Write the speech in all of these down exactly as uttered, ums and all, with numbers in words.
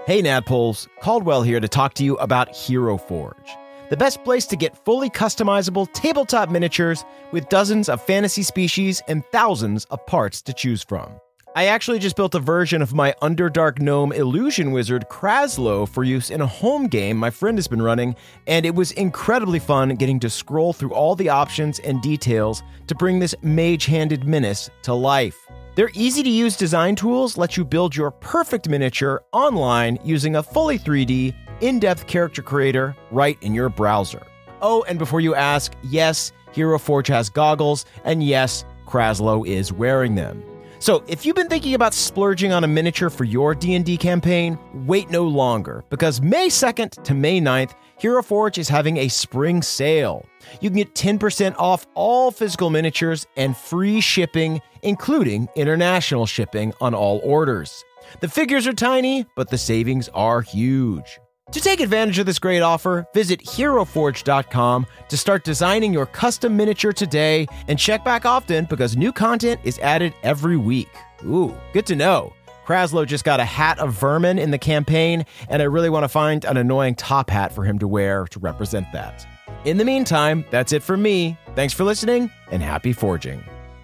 Hey Nadpoles, Caldwell here to talk to you about Hero Forge, the best place to get fully customizable tabletop miniatures with dozens of fantasy species and thousands of parts to choose from. I actually just built a version of my Underdark Gnome illusion wizard Kraslow for use in a home game my friend has been running, and it was incredibly fun getting to scroll through all the options and details to bring this mage-handed menace to life. Their easy-to-use design tools let you build your perfect miniature online using a fully three D, in-depth character creator right in your browser. Oh, and before you ask, yes, Hero Forge has goggles, and yes, Kraslow is wearing them. So if you've been thinking about splurging on a miniature for your D and D campaign, wait no longer, because May second to May ninth, Hero Forge is having a spring sale. You can get ten percent off all physical miniatures and free shipping, including international shipping on all orders. The figures are tiny, but the savings are huge. To take advantage of this great offer, visit hero forge dot com to start designing your custom miniature today and check back often because new content is added every week. Ooh, good to know. Kraslow just got a hat of vermin in the campaign, and I really want to find an annoying top hat for him to wear to represent that. In the meantime, that's it from me. Thanks for listening, and happy forging.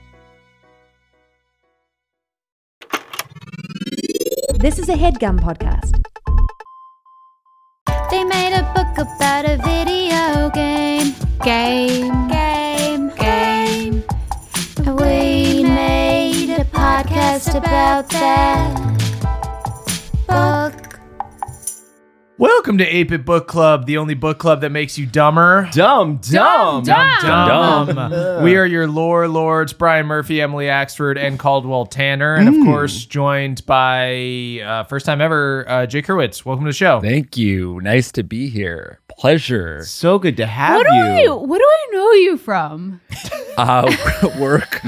This is a HeadGum podcast. They made a book about a video game. Game. Game. Game. We made a podcast about that book. Welcome to eight bit Book Club, the only book club that makes you dumber. Dumb, dumb, Dumb, dumb. dumb. We are your lore lords, Brian Murphy, Emily Axford, and Caldwell Tanner. And of Mm. course, joined by uh, first time ever, uh, Jake Hurwitz. Welcome to the show. Thank you. Nice to be here. Pleasure. So good to have What do you. I what do I know you from? Uh, work.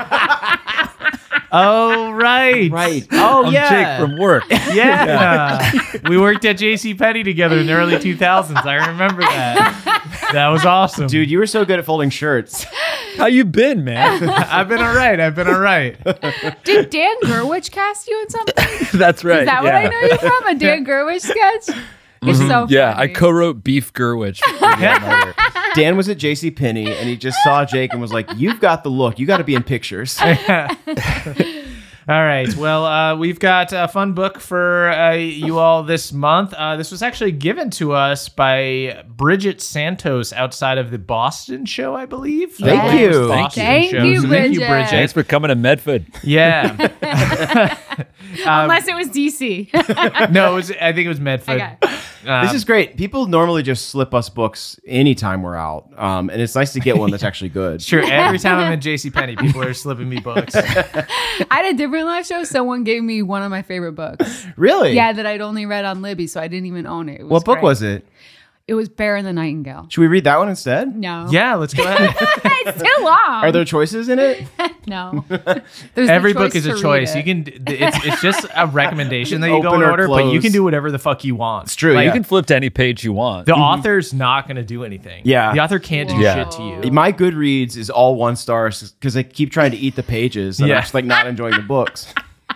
Oh, right. Right. Oh, I'm yeah. Jake from work. Yeah. We worked at JCPenney together in the early two thousands. I remember that. That was awesome. Dude, you were so good at folding shirts. How you been, man? I've been all right. I've been all right. Did Dan Gerwich cast you in something? That's right. Is that what yeah. I know you from? A Dan Gerwich sketch? It's so funny. Yeah, I co-wrote Beef Gerwich. for Dan Mother. Dan was at JCPenney, and he just saw Jake and was like, you've got the look. You got to be in pictures. All right. Well, uh, we've got a fun book for uh, you all this month. Uh, this was actually given to us by Bridget Santos outside of the Boston show, I believe. Thank Uh, you. it was the Boston Thank show. you, So Thank you, Bridget. Bridget. Thanks for coming to Medford. Yeah. Unless it was D C. No, it was, I think it was Medford. Okay. Um, This is great. People normally just slip us books anytime we're out, um, and it's nice to get one that's actually good. Sure. Every time I'm in JCPenney, people are slipping me books. I had a different live show. Someone gave me one of my favorite books. Really? Yeah, that I'd only read on Libby, so I didn't even own it. It was What book great. was it? It was Bear and the Nightingale. Should we read that one instead? No. Yeah, let's go ahead. It's too long. Are there choices in it? No. There's Every the book choice is a to read choice. it. You can. It's it's just a recommendation that you go Open in or order, but you close. can do whatever the fuck you want. It's true. Like, yeah. You can flip to any page you want. The author's not going to do anything. Yeah. The author can't do Whoa. Yeah. shit to you. My Goodreads is all one stars because they keep trying to eat the pages, and Yeah. I'm just like not enjoying the books.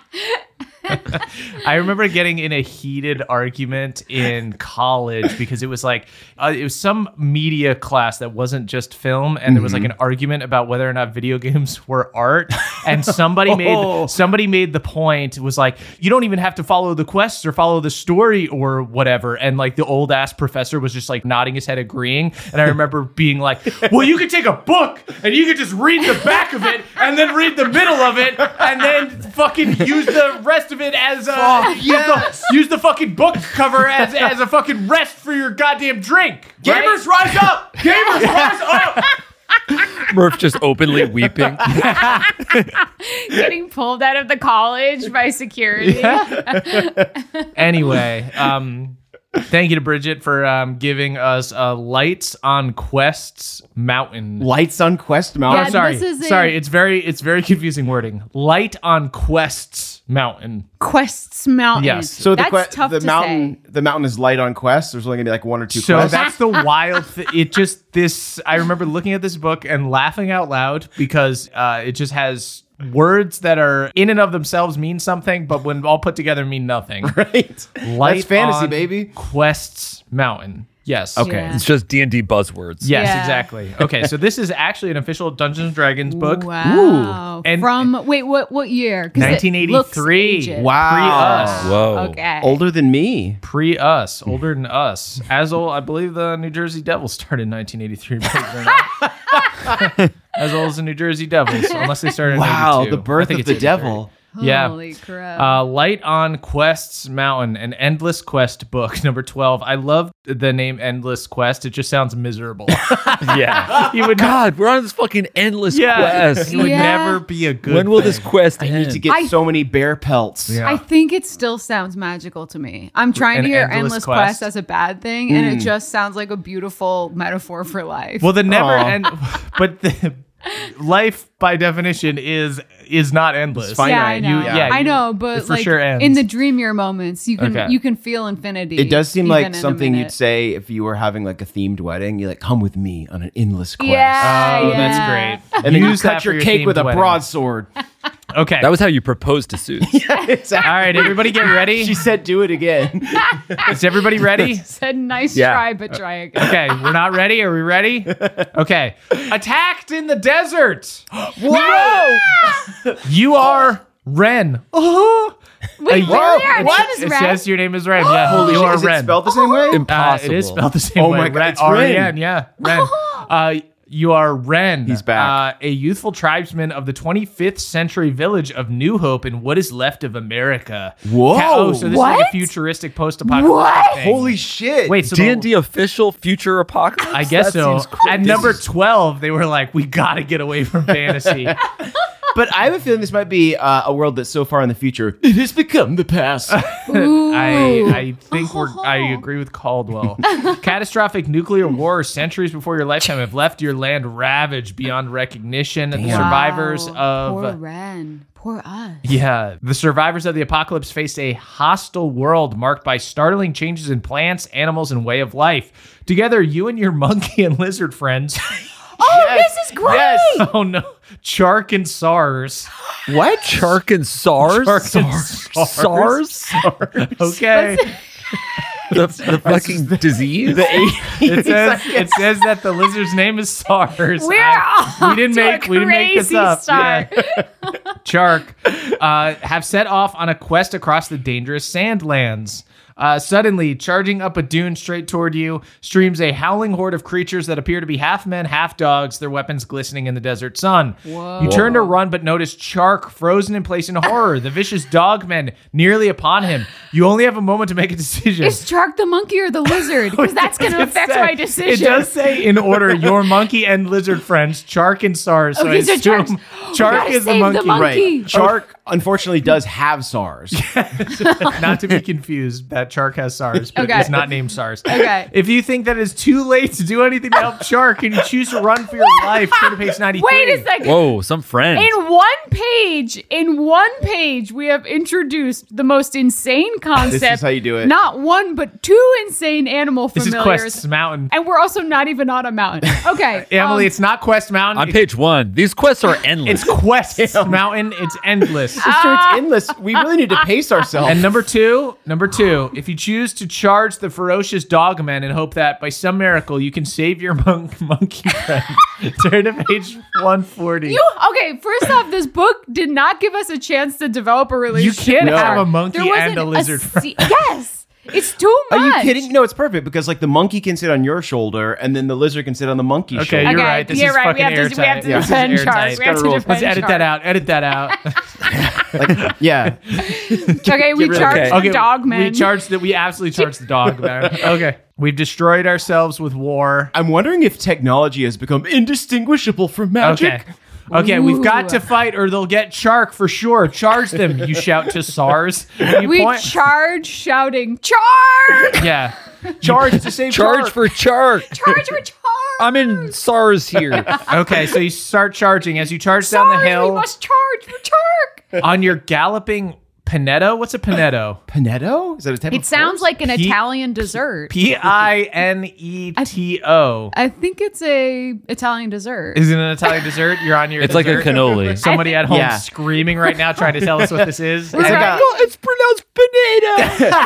I remember getting in a heated argument in college because it was like uh, it was some media class that wasn't just film, and there was like an argument about whether or not video games were art. And somebody Oh. made somebody made the point was like, you don't even have to follow the quests or follow the story or whatever. And like the old ass professor was just like nodding his head, agreeing. And I remember being like, well, you could take a book and you could just read the back of it and then read the middle of it and then fucking use the rest of it as a use, the, use the fucking book cover as as a fucking rest for your goddamn drink. right? Gamers rise up! Gamers rise up! Murph just openly weeping. Getting pulled out of the college by security. Anyway, um, thank you to Bridget for um, giving us uh, Lights on Quests Mountain. Lights on Quest Oh, Mountain. Yeah, sorry, this is a- sorry. It's very, it's very confusing wording. Light on Quests Mountain. Quests Mountain. Yes. So the That's que- tough the to mountain say. the mountain is light on Quest. There's only gonna be like one or two So quests. that's the wild thing. It just this. I remember looking at this book and laughing out loud because uh, it just has words that are in and of themselves mean something, but when all put together mean nothing. Right. Light That's fantasy, on baby. Quests Mountain. Yes. Okay. Yeah. It's just D and D buzzwords. Yes, Yeah. exactly. Okay, so this is actually an official Dungeons and Dragons book. Wow. And- From wait, what what year? 'Cause it nineteen eighty-three. looks aged. Wow. Pre-us. Whoa. Okay. Older than me. Pre us, older than us. As old, I believe the New Jersey Devils started in nineteen eighty-three. believe it or not. As old as the New Jersey Devils, unless they started in Wow, eighty-two. the I birth think of it's the eighty-three. devil. Yeah. Holy crap. Uh, Light on Quests Mountain, an endless quest book, number twelve. I love the name Endless Quest. It just sounds miserable. Yeah. you would God, we're on this fucking endless yeah, quest. it would Yeah. never be a good When will thing. this quest I end? need to get I- so many bear pelts. Yeah. I think it still sounds magical to me. I'm trying An to hear endless endless quest. quest. as a bad thing, and it just sounds like a beautiful metaphor for life. Well, the never Aw. end, but the life by definition is is not endless. It's finite. yeah, I know. You- yeah, I you- know, but it for like sure ends. in the dreamier moments, you can Okay. you can feel infinity. It does seem even like in a something minute. you'd say if you were having like a themed wedding. You're like, come with me on an endless quest. Yeah, Oh, yeah. that's great. And then you Use that cut for your cake themed with a wedding. broadsword. Okay. That was how you proposed to Suits. Exactly. all right. Everybody, get ready. She said, do it again. Is everybody ready? Said nice Yeah. try, but try again. Okay, we're not ready. Are we ready? Okay. Attacked in the desert. Whoa! You are Ren. Oh. Wait, Whoa, really? Our what? name is It Ren? says your name is Ren. Yeah, Holy you shit, are is it Ren. spelled the same way? Uh, Impossible. it is spelled the same Oh way. my God, Ren, it's Ren. R E N, yeah, Ren. Uh, you are Ren. He's back. Uh, a youthful tribesman of the twenty-fifth century village of New Hope in what is left of America. Whoa. Ca- oh, so this is like What? a futuristic post-apocalyptic What? thing. Holy shit. Wait, so D the- and D official future apocalypse? I guess That so. seems crazy. At number twelve, they were like, we got to get away from fantasy. But I have a feeling this might be uh, a world that's so far in the future, it has become the past. Ooh. I, I think we're, I agree with Caldwell. Catastrophic nuclear war centuries before your lifetime have left your land ravaged beyond recognition. The survivors Wow. Poor of Ren. Poor us. yeah, the survivors of the apocalypse faced a hostile world marked by startling changes in plants, animals, and way of life. Together, you and your monkey and lizard friends. Oh, Yes, this is great. yes. Oh no, Chark and SARS. What? Chark and SARS? Chark and SARS? SARS. Okay. the, the fucking disease? The eighties. It says it says that the lizard's name is SARS. We're I- off we didn't to a make we didn't make this crazy up. start. Yeah. Chark uh, have set off on a quest across the dangerous Sandlands. Uh, suddenly, charging up a dune straight toward you, streams a howling horde of creatures that appear to be half men, half dogs, their weapons glistening in the desert sun. Whoa. You turn to run, but notice Chark frozen in place in horror, the vicious dogmen nearly upon him. You only have a moment to make a decision. Is Chark the monkey or the lizard? Because that's going to It affect said- my decision. It does say in order your monkey and lizard friends, Chark and SARS. So Okay, I so assume Chark's- Chark gotta is the save monkey. the monkey. Right. Chark, unfortunately, does have SARS. Not to be confused, that Chark has SARS, but Okay. it's not named SARS. Okay. If you think that it's too late to do anything to help Chark and you choose to run for your life, turn to page ninety-three. Wait a second. Whoa, some friend. In one page, in one page, we have introduced the most insane concept. This is how you do it. Not one, but two insane animal This is familiars. Quest Mountain. And we're also not even on a mountain. Okay. Emily, um, it's not Quest Mountain. On It's- page one, these quests are endless. It's Quest Mountain. It's endless. Sister, it's endless. We really need to pace ourselves. And number two, number two, if you choose to charge the ferocious dogmen and hope that by some miracle you can save your monk, monkey friend, turn to page one forty. You okay? First off, this book did not give us a chance to develop a You relationship. can't with have her. a monkey There and a wasn't lizard friend. se- yes, it's too Are much. you kidding? No, it's perfect because like the monkey can sit on your shoulder and then the lizard can sit on the monkey's Okay, shoulder. you're Okay, right. This you're is right. fucking We have to- we have airtight. to Yeah, this is defend airtight. Charles. We have to Gotta roll. defend Let's edit that out. Edit that out. Like, yeah. Okay, we rid of- charge okay. the Okay, dog man. we charged that. We absolutely charged the dog man. Okay, we've destroyed ourselves with war. I'm wondering if technology has become indistinguishable from magic. Okay. Okay, we've got Ooh. to fight or they'll get Chark for sure. Charge them, you shout to SARS. You we point- charge, shouting, charge, yeah. Charge to save Charge Chark. for Chark. charge for charge. I'm in SARS here. Okay, so you start charging. As you charge down Sorry, the hill we must charge for charge. on your galloping Panetto? What's a panetto? Panetto? Is that a type of It sounds horse? like an P- Italian dessert. P I N E T O. I think it's a Italian dessert. Is it an Italian dessert? You're on your It's like a dessert. cannoli. Somebody at home Yeah. screaming right now trying to tell us what this is. It's And- right. it's pronounced panetta.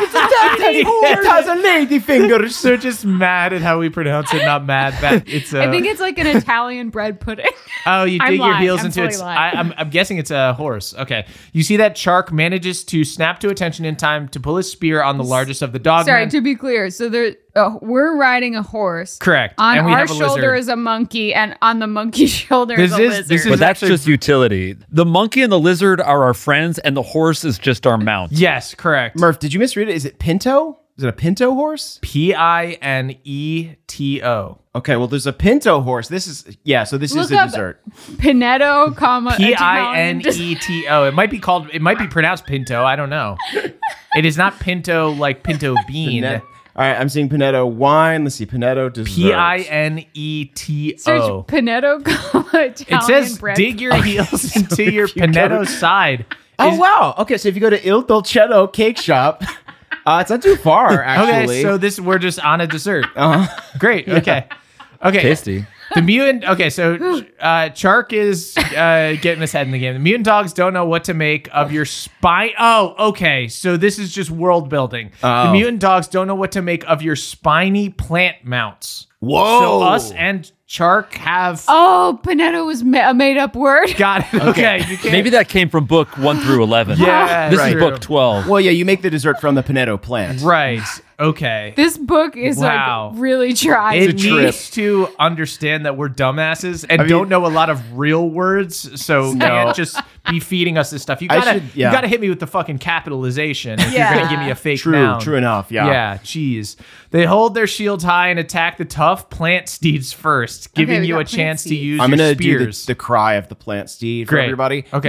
It has a lady fingers. They're just mad at how we pronounce it, not mad. That it's a, I think it's like an Italian bread pudding. oh, you I'm dig your lying. heels I'm into it. totally I, lying. I'm, I'm guessing it's a horse. Okay. You see that Chark manages to snap to attention in time to pull his spear on the largest of the dogmen. Sorry, to be clear. So there, uh, we're riding a horse. Correct. On And we our have a shoulder lizard. is a monkey, and on the monkey's shoulder This is a is- lizard. this is- But that's actually- just utility. The monkey and the lizard are our friends, and the horse is just our mount. Yes, correct. Murph, did you misread it? Is it Pinto? Is it a Pinto horse? P I N E T O. Okay, well, there's a Pinto horse. This is, yeah, so this is Look a up dessert. Panetto, comma P I N Italian dessert. E T O. It might be called, it might be pronounced Pinto. I don't know. It is not Pinto like pinto bean. Panet- All right, I'm seeing Panetto wine. Let's see, Panetto dessert. P I N E T Search O. Panetto, comma It Italian says bread. dig your heels into your if you go Panetto to- side. Oh, Is- wow. Okay, so if you go to Il Dolcetto Cake Shop, uh, it's not too far, actually. Okay, so this we're just on a dessert. Uh-huh. Great. Okay. Okay. Tasty. The mutant. Okay, so uh, Chark is uh, getting his head in the game. The mutant dogs don't know what to make of your spine. Oh, okay. So this is just world building. The Oh. mutant dogs don't know what to make of your spiny plant mounts. Whoa. So us and Chark have Oh, Panetto was ma- a made-up word. got it. Okay. You can't, Maybe that came from book one through eleven. Yeah, This right. is book twelve. Well, yeah, you make the dessert from the Panetto plant. Right. Okay. This book is Wow. like really trying. It a trip. needs to understand that we're dumbasses and I mean- don't know a lot of real words, so No. can't just be feeding us this stuff. You I gotta, should- yeah. you gotta hit me with the fucking capitalization if Yeah. you're gonna give me a fake True, noun. true enough, yeah. Yeah, jeez. They hold their shields high and attack the tough plant steeds first, giving we you got a plant chance to steeds. use I'm your going to do the, spears. the cry of the plant steed for Great. everybody. Okay.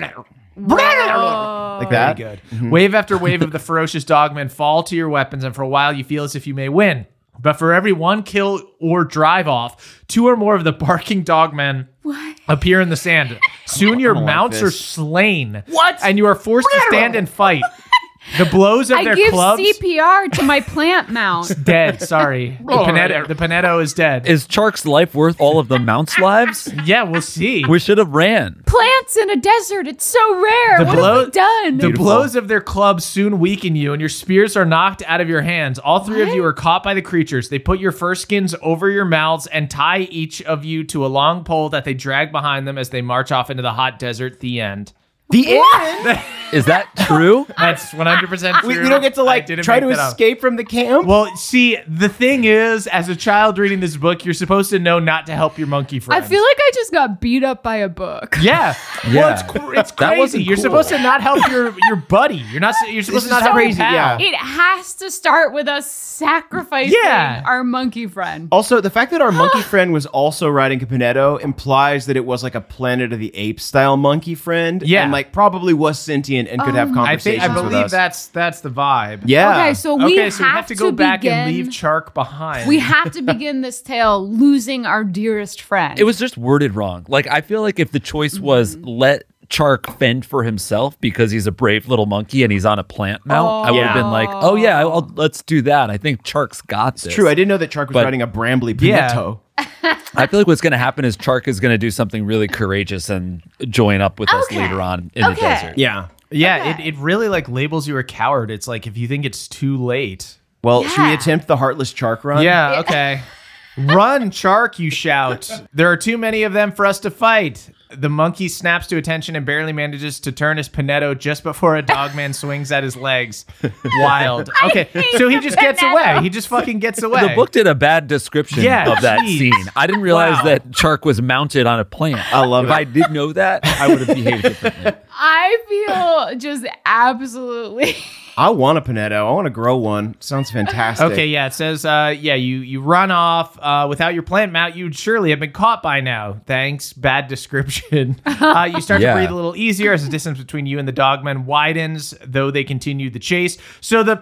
Like that. Very good. Wave after wave of the ferocious dogmen fall to your weapons, and for a while you feel as if you may win. But for every one kill or drive off, two or more of the barking dogmen appear in the sand. Soon your don't like mounts are this. slain. What? And you are forced to stand and fight. The blows of I their give clubs. C P R to my plant mount. Dead. Sorry. The Panetto, the Panetto is dead. Is Chark's life worth all of the mount's lives? Yeah, we'll see. We should have ran. Plants in a desert. It's so rare. The what blow- have we done? The blows of their clubs soon weaken you, and your spears are knocked out of your hands. All three of you are caught by the creatures. They put your fur skins over your mouths and tie each of you to a long pole that they drag behind them as they march off into the hot desert. The end. The end. Is that true? That's one hundred percent true. We, we don't get to I like didn't try make to that up. escape from the camp. Well, see, the thing is, as a child reading this book, you're supposed to know not to help your monkey I friend. feel like I just got beat up by a book. Yeah. Well, Yeah. it's, cr- it's That crazy. wasn't You're cool. supposed to not help your, your buddy. You're not. You're supposed to is not so help crazy, your pal. yeah. It has to start with us sacrificing Yeah. our monkey friend. Also, the fact that our monkey friend was also riding a Panetto implies that it was like a Planet of the Apes style monkey friend. Yeah. And like probably was sentient and could have I conversations think I with believe us. that's that's the vibe. Yeah. Okay, so we, okay, have, so we have to go back begin, and leave Chark behind. We have to begin this tale losing our dearest friend. It was just worded wrong. Like, I feel like if the choice was let Chark fend for himself because he's a brave little monkey and he's on a plant mount, I would have Yeah. been like, oh, yeah, I'll, I'll- let's do that. I think Chark's got this. True. I didn't know that Chark was But- riding a Brambly Yeah. Panetto. I feel like what's going to happen is Chark is going to do something really courageous and join up with us Okay. later on in the Okay. desert. Yeah. yeah, Okay. it, it really like labels you a coward. It's like if you think it's too late. Well, should we Yeah. attempt the Heartless Chark run? Yeah, okay. Run, Chark, you shout. There are too many of them for us to fight. The monkey snaps to attention and barely manages to turn his Panetto just before a dogman swings at his legs. Wild. Okay, so he just gets away. He just fucking gets away. The book did a bad description Yeah, of that geez. scene. I didn't realize Wow. that Chark was mounted on a plant. I love if it. I did know that, I would have behaved differently. I feel just absolutely. I want a Panetto. I want to grow one. Sounds fantastic. Okay, yeah, it says, uh, yeah, you you run off uh, without your plant mount. You'd surely have been caught by now. Thanks. Bad description. uh, you start Yeah. to breathe a little easier as the distance between you and the dogmen widens, though they continue the chase. So the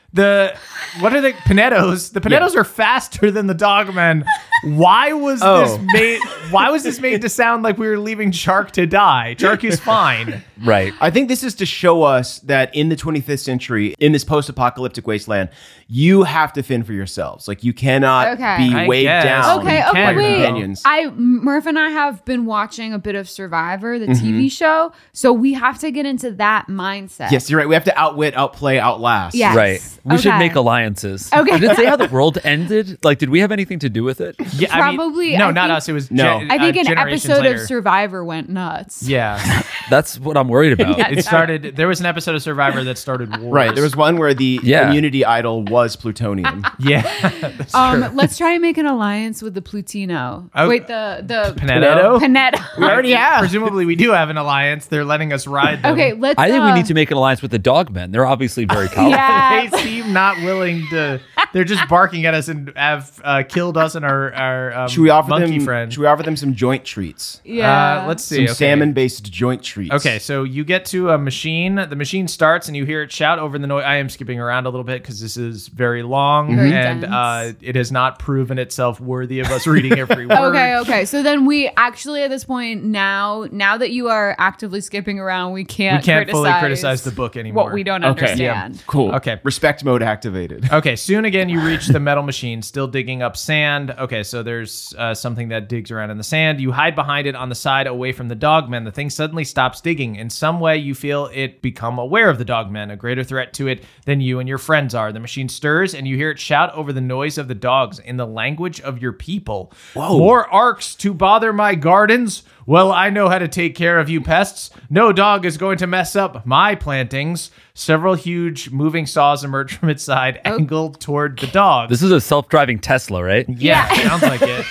The what are the Panettos? The Panettos Yeah. are faster than the Dogmen. Why was Oh. this made? Why was this made to sound like we were leaving Chark to die? Chark is fine. Right. I think this is to show us that in the twenty-fifth century, in this post-apocalyptic wasteland, you have to fend for yourselves. Like you cannot Okay. be I weighed guess. down Okay, You okay, can, by your wait. companions. I Murph and I have been watching a bit of Survivor, the T V Mm-hmm. show, so we have to get into that mindset. Yes, you're right. We have to outwit, outplay, outlast. Yes. Right. We should Okay. make alliances. Okay. Did it say how the world ended? Like, did we have anything to do with it? Yeah, I mean- Probably, no, I not think- us. It was No. gen- I think uh, an generations episode later. of Survivor went nuts. Yeah, That's what I'm worried about. it started. There was an episode of Survivor that started wars. Right. There was one where the Yeah. immunity idol was plutonium. Yeah. That's Um, true. let's try and make an alliance with the Plutino. Oh. Wait, the the Panetto? Panetto. We already have. Presumably, we do have an alliance. They're letting us ride them. Okay, let's. I think we uh, need to make an alliance with the Dogmen. They're obviously very powerful. Yeah. They seem not willing to. They're just barking at us and have uh, killed us and our our um, Should we offer monkey them? friend. Should we offer them some joint treats? Yeah. Uh, let's see. Some okay. salmon-based joint treats. Okay, so you get to a machine. The machine starts, and you hear it shout over the noise. I am skipping around a little bit because this is very long, Very and dense. uh, it has not proven itself worthy of us reading every word. Okay, okay. So then we actually at this point now, now that you are actively skipping around, we can't We can't criticize fully criticize the book anymore. what we don't Okay. understand. Cool. Okay. Respect mode activated. Okay, soon again you reach the metal machine, still digging up sand. Okay, so there's uh, something that digs around in the sand. You hide behind it on the side away from the dogmen. The thing suddenly stops digging. In some way, you feel it become aware of the dogmen, a greater threat to it than you and your friends are. The machine stirs, and you hear it shout over the noise of the dogs in the language of your people. Whoa. More arcs to bother my gardens? Well, I know how to take care of you pests. No dog is going to mess up my plantings. Several huge moving saws emerge from its side, angled toward the dogs. This is a self-driving Tesla, right? Yeah, sounds like it.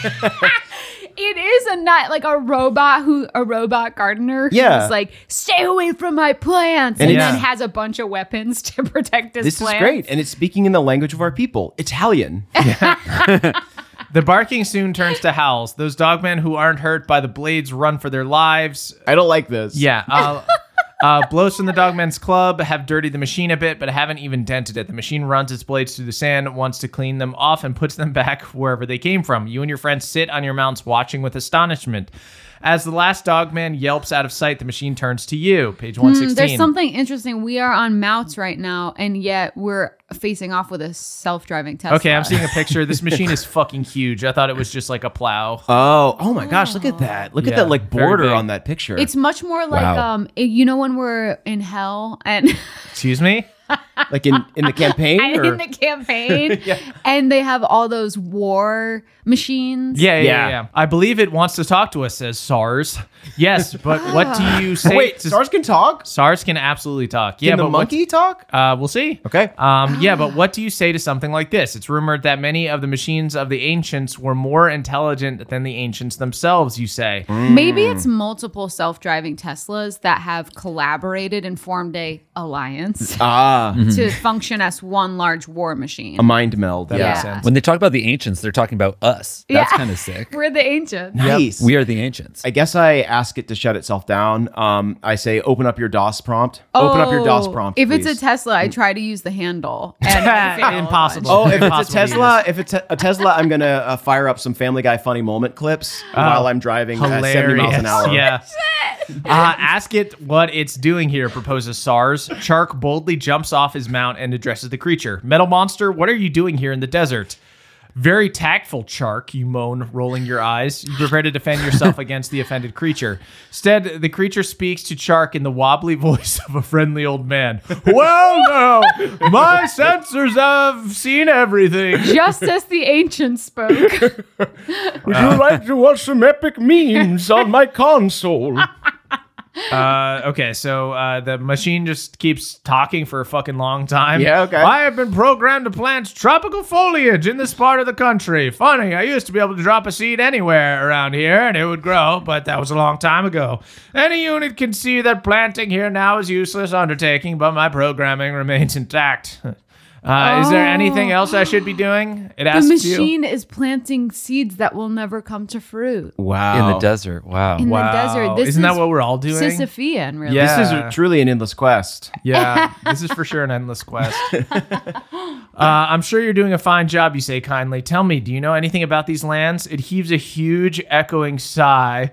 It is a not like a robot who a robot gardener who's Yeah. like, stay away from my plants, And and, it's- then has a bunch of weapons to protect his This plants. is great, and it's speaking in the language of our people, Italian. The barking soon turns to howls. Those dogmen who aren't hurt by the blades run for their lives. I don't like this. Yeah. Uh, uh, blows from the dogmen's club have dirtied the machine a bit, but haven't even dented it. The machine runs its blades through the sand, wants to clean them off, and puts them back wherever they came from. You and your friends sit on your mounts watching with astonishment. As the last dogman yelps out of sight, the machine turns to you. Page one sixteen. Hmm, there's something interesting. We are on mounts right now, and yet we're facing off with a self-driving Tesla. Okay, I'm seeing a picture. This machine is fucking huge. I thought it was just like a plow. Oh, oh my gosh! Look at that! Look at Yeah, that like very border big. on that picture. It's much more like Wow. um, it- you know, when we're in hell and Excuse me? like in in the campaign. I'm or? in the campaign, and they have all those war machines. Yeah, yeah, yeah, Yeah. yeah. I believe it wants to talk to us, says SARS. Yes, but what do you say? Wait, to- stars can talk. SARS can absolutely talk. Yeah, Can the but what- monkey talk? Uh, we'll see. Okay. Um, yeah, but what do you say to something like this? It's rumored that many of the machines of the ancients were more intelligent than the ancients themselves, you say. Maybe it's multiple self-driving Teslas that have collaborated and formed a alliance Ah, to function as one large war machine. a mind meld. That yeah. makes Yeah. sense. When they talk about the ancients, they're talking about us. That's Yeah. kind of sick. We're the ancients. Nice. We are the ancients. I guess I ask it to shut itself down. Um, I say, open up your DOS prompt. Open up your DOS Oh, prompt. If it's please. a Tesla, I try to use the handle. And I fail a Impossible. bunch. Oh, if it's a Impossible to Tesla, if it's a, a Tesla, I'm gonna uh, fire up some Family Guy funny moment clips while I'm driving at seventy miles an hour. Yeah. Uh, ask it what it's doing here, proposes SARS. Chark boldly jumps off his mount and addresses the creature. Metal monster, what are you doing here in the desert? Very tactful, Chark, you moan, rolling your eyes. You prepare to defend yourself against the offended creature. Instead, the creature speaks to Chark in the wobbly voice of a friendly old man. Well, now, my sensors have seen everything. Just as the ancients spoke. Would you like to watch some epic memes on my console? Uh, okay, so uh, the machine just keeps talking for a fucking long time. Yeah, okay. I have been programmed to plant tropical foliage in this part of the country. Funny, I used to be able to drop a seed anywhere around here and it would grow, but that was a long time ago. Any unit can see that planting here now is a useless undertaking, but my programming remains intact. Uh, Is there anything else I should be doing? It The asks machine is planting seeds that will never come to fruit Wow. In the desert. Wow. in you. the desert. This Isn't is that what we're all doing? Sisyphean, really. Yeah. This is truly an endless quest. Yeah, this is for sure an endless quest. uh, I'm sure you're doing a fine job, you say kindly. Tell me, do you know anything about these lands? It heaves a huge echoing sigh.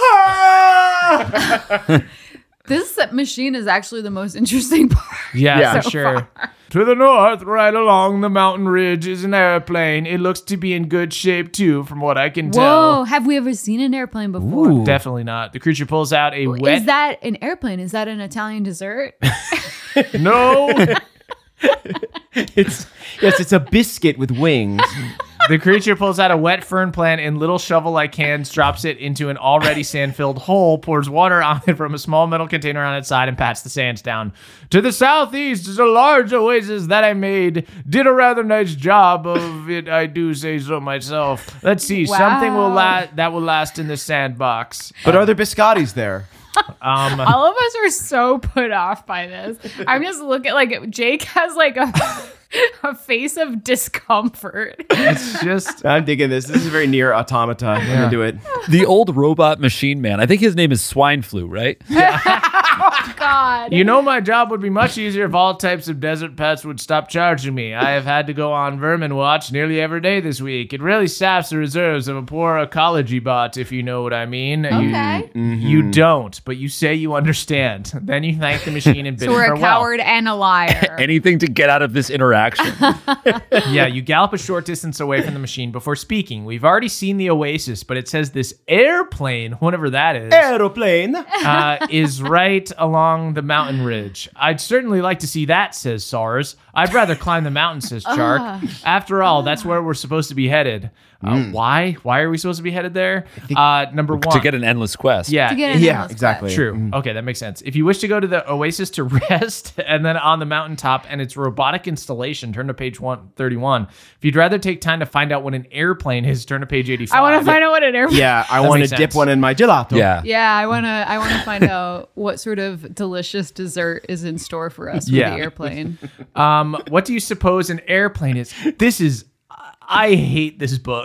This machine is actually the most interesting part. Yeah, Yeah. for sure. To the north, right along the mountain ridge, is an airplane. It looks to be in good shape, too, from what I can Whoa, tell. have we ever seen an airplane before? Ooh. Definitely not. The creature pulls out a wet... Is that an airplane? Is that an Italian dessert? No! It's yes, it's a biscuit with wings. The creature pulls out a wet fern plant in little shovel-like hands, drops it into an already sand-filled hole, pours water on it from a small metal container on its side, and pats the sands down. To the southeast is a large oasis that I made. Did a rather nice job of it, I do say so myself. Let's see, Wow. something will la- that will last in the sandbox. But are there biscottis there? Um, All of us are so put off by this. I'm just looking like Jake has like a a face of discomfort. it's just... I'm digging this. This is very near Automata. I'm into it. The old robot machine man. I think his name is Swine Flu, right? God. You know, my job would be much easier if all types of desert pets would stop charging me. I have had to go on vermin watch nearly every day this week. It really saps the reserves of a poor ecology bot, if you know what I mean. Okay. You, you don't, but you say you understand. Then you thank the machine and bid So it we're a farewell. coward and a liar. Anything to get out of this interaction. Yeah, you gallop a short distance away from the machine before speaking. We've already seen the oasis, but it says this airplane, whatever that is, Aeroplane. uh, is right along the mountain ridge. I'd certainly like to see that, says SARS. I'd rather climb the mountain, says Chark. After all, that's where we're supposed to be headed. Uh, Why? Why are we supposed to be headed there? Uh, number one. To get an endless quest. yeah. To get an Yeah, endless exactly. True. Okay, that makes sense. If you wish to go to the oasis to rest and then on the mountaintop and its robotic installation, turn to page one thirty-one. If you'd rather take time to find out what an airplane is, turn to page eighty-five. I want to find out what an airplane. Yeah, I That want to makes dip sense. one in my gelato. Yeah. Yeah, I want to. I want to find out what sort of delicious dessert is in store for us with Yeah. the airplane. Um, what do you suppose an airplane is? This is. I hate this book.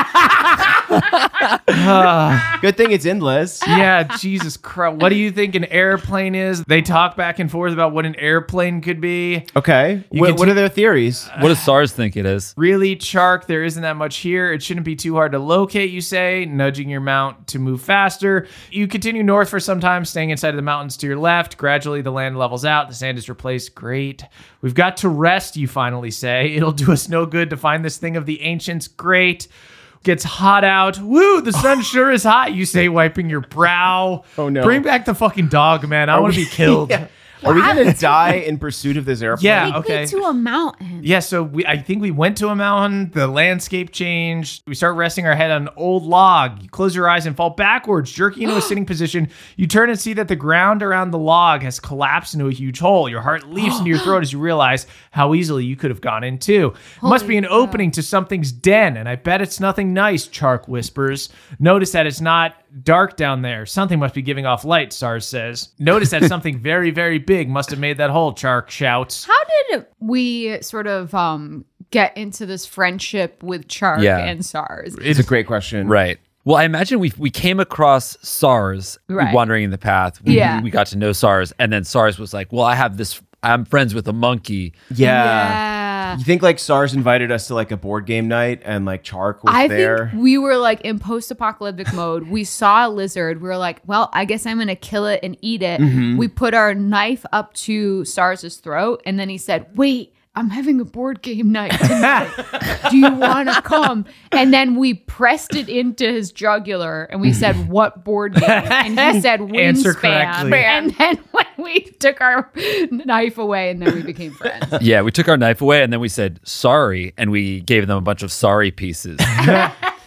Good thing it's endless. Yeah, Jesus Christ. What do you think an airplane is? They talk back and forth about what an airplane could be. Okay. You What, can what t- are their theories? What does SARS think it is? Really, Chark, there isn't that much here. It shouldn't be too hard to locate, you say, nudging your mount to move faster. You continue north for some time, staying inside of the mountains to your left. Gradually, the land levels out. The sand is replaced. Great. We've got to rest, you finally say. It'll do us no good to find this thing of the ancients. Great. Gets hot out. Woo, the sun sure is hot, you say, wiping your brow. Oh, no. Bring back the fucking dog, man. I want to be killed. Yeah. Are we going to die in pursuit of this airplane? Yeah. Take okay. me to a mountain. Yeah, so we I think we went to a mountain, the landscape changed. We start resting our head on an old log. You close your eyes and fall backwards, jerking into a sitting position. You turn and see that the ground around the log has collapsed into a huge hole. Your heart leaps into your throat as you realize how easily you could have gone in too. Must be an opening to something's den, and I bet it's nothing nice, Chark whispers. Notice that it's not dark down there. Something must be giving off light, SARS says. Notice that something very, very big must have made that hole, Chark shouts. How did we sort of um, get into this friendship with Chark Yeah. and SARS? It's a great question. Right. Well, I imagine we we came across SARS Right. wandering in the path. We, Yeah. we got to know SARS, and then SARS was like, "Well, I have this. I'm friends with a monkey." Yeah. Yeah. You think like SARS invited us to like a board game night and like Chark was I there? think we were like in post-apocalyptic mode. We saw a lizard. We were like, well, I guess I'm going to kill it and eat it. Mm-hmm. We put our knife up to SARS's throat. And then he said, wait, I'm having a board game night tonight. Do you want to come? And then we pressed it into his jugular and we said, what board game? And he said, Answer Wingspan. correctly. And then when we took our knife away and then we became friends. Yeah, we took our knife away, and then we said sorry, and we gave them a bunch of sorry pieces.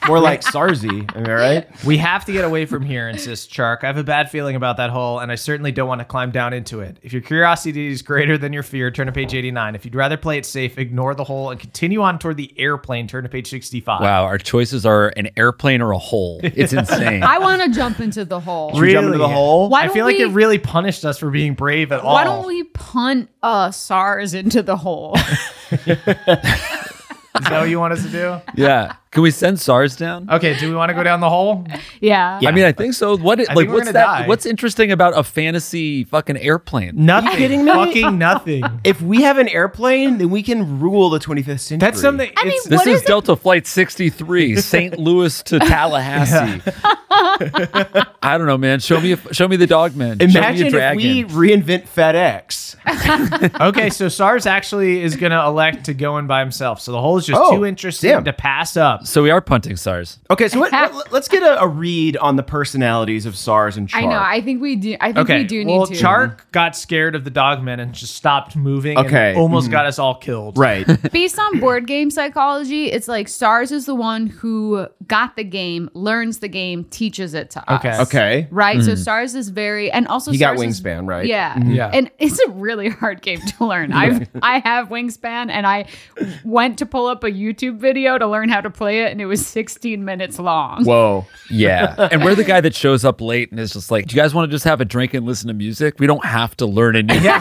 More like SARSy, am I right? We have to get away from here, insists Chark. I have a bad feeling about that hole, and I certainly don't want to climb down into it. If your curiosity is greater than your fear, turn to page eighty-nine. If you'd rather play it safe, ignore the hole and continue on toward the airplane, turn to page sixty-five. Wow, our choices are an airplane or a hole. It's insane. I want to jump into the hole. Should we jump into the hole? Why I don't feel like we- it really punished us for being brave at all. Why don't we punt uh, SARS into the hole? Is that what you want us to do? Yeah. Can we send SARS down? Okay, do we want to go down the hole? yeah. I mean, I think so. What? I like, think we're what's gonna that? die. What's interesting about a fantasy fucking airplane? Nothing. Are you kidding me? Fucking nothing. If we have an airplane, then we can rule the twenty-fifth century. That's something. I mean, it's, This What is is it? Delta Flight sixty-three, Saint Louis to Tallahassee. I don't know, man. Show me, a, show me the Dogman. Show me Imagine a if dragon. we reinvent FedEx. okay, so SARS actually is going to elect to go in by himself. So the hole is just Oh, too interesting damn. to pass up. So we are punting SARS. Okay, so what, let, let's get a, a read on the personalities of SARS and Chark. I know. I think we do. I think Okay, we do well, need to. Chark got scared of the dogmen and just stopped moving Okay, and almost mhm. got us all killed. Right. Based on board game psychology, it's like SARS is the one who got the game, learns the game, teaches it to us. Okay. Okay. Right? So SARS is very, and also He got SARS is- Wingspan, right? Yeah. Yeah. And it's a really hard game to learn. I've I have Wingspan and I went to pull up a YouTube video to learn how to play it and it was sixteen minutes long. Whoa. Yeah. And we're the guy that shows up late and is just like, do you guys want to just have a drink and listen to music? We don't have to learn a new game.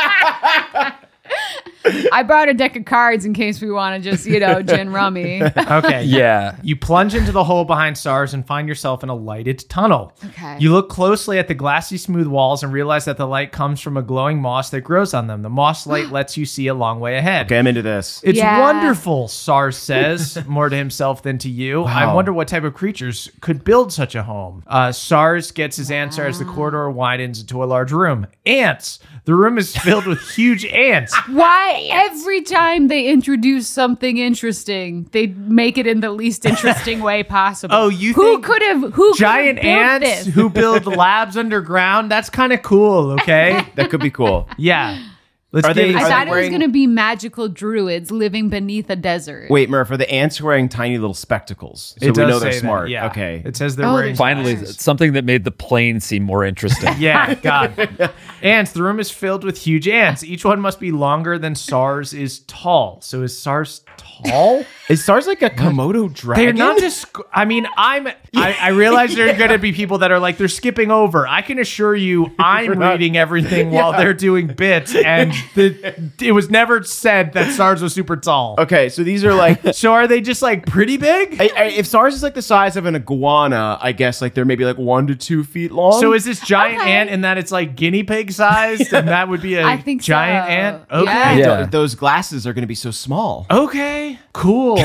I brought a deck of cards in case we want to just, you know, gin rummy. Okay. Yeah. You plunge into the hole behind SARS and find yourself in a lighted tunnel. Okay. You look closely at the glassy smooth walls and realize that the light comes from a glowing moss that grows on them. The moss light lets you see a long way ahead. Okay, I'm into this. It's Yeah. wonderful, SARS says, more to himself than to you. I Wow. wonder what type of creatures could build such a home. Uh, SARS gets his answer as the corridor widens into a large room. Ants. The room is filled with huge ants. Why every time they introduce something interesting, they make it in the least interesting way possible? Oh, you who think could have who Giant could have built ants this? who build labs underground? That's kind of cool, okay? That could be cool. Yeah. Let's Are they- get I Are thought it wearing- was going to be magical druids living beneath a desert. Wait, Murph, are the ants wearing tiny little spectacles? So It we does know they're say that, smart. yeah. Okay. It says they're Oh, wearing they're Finally, Nice. something that made the plane seem more interesting. Yeah, God. Ants. The room is filled with huge ants. Each one must be longer than SARS is tall. So is SARS tall? Is SARS like a Komodo dragon? They're not just. I mean, I'm. I, I realize there are going to be people that are like they're skipping over. I can assure you, I'm not- reading everything while they're doing bits, and the, it was never said that SARS was super tall. Okay, so these are like. So are they just like pretty big? I, I, if SARS is like the size of an iguana, I guess like they're maybe like one to two feet long. So is this giant Okay. ant in that it's like guinea pig sized, and that would be a I think giant so. ant? Yeah. Okay. Yeah. Th- those glasses are going to be so small. Okay. Cool.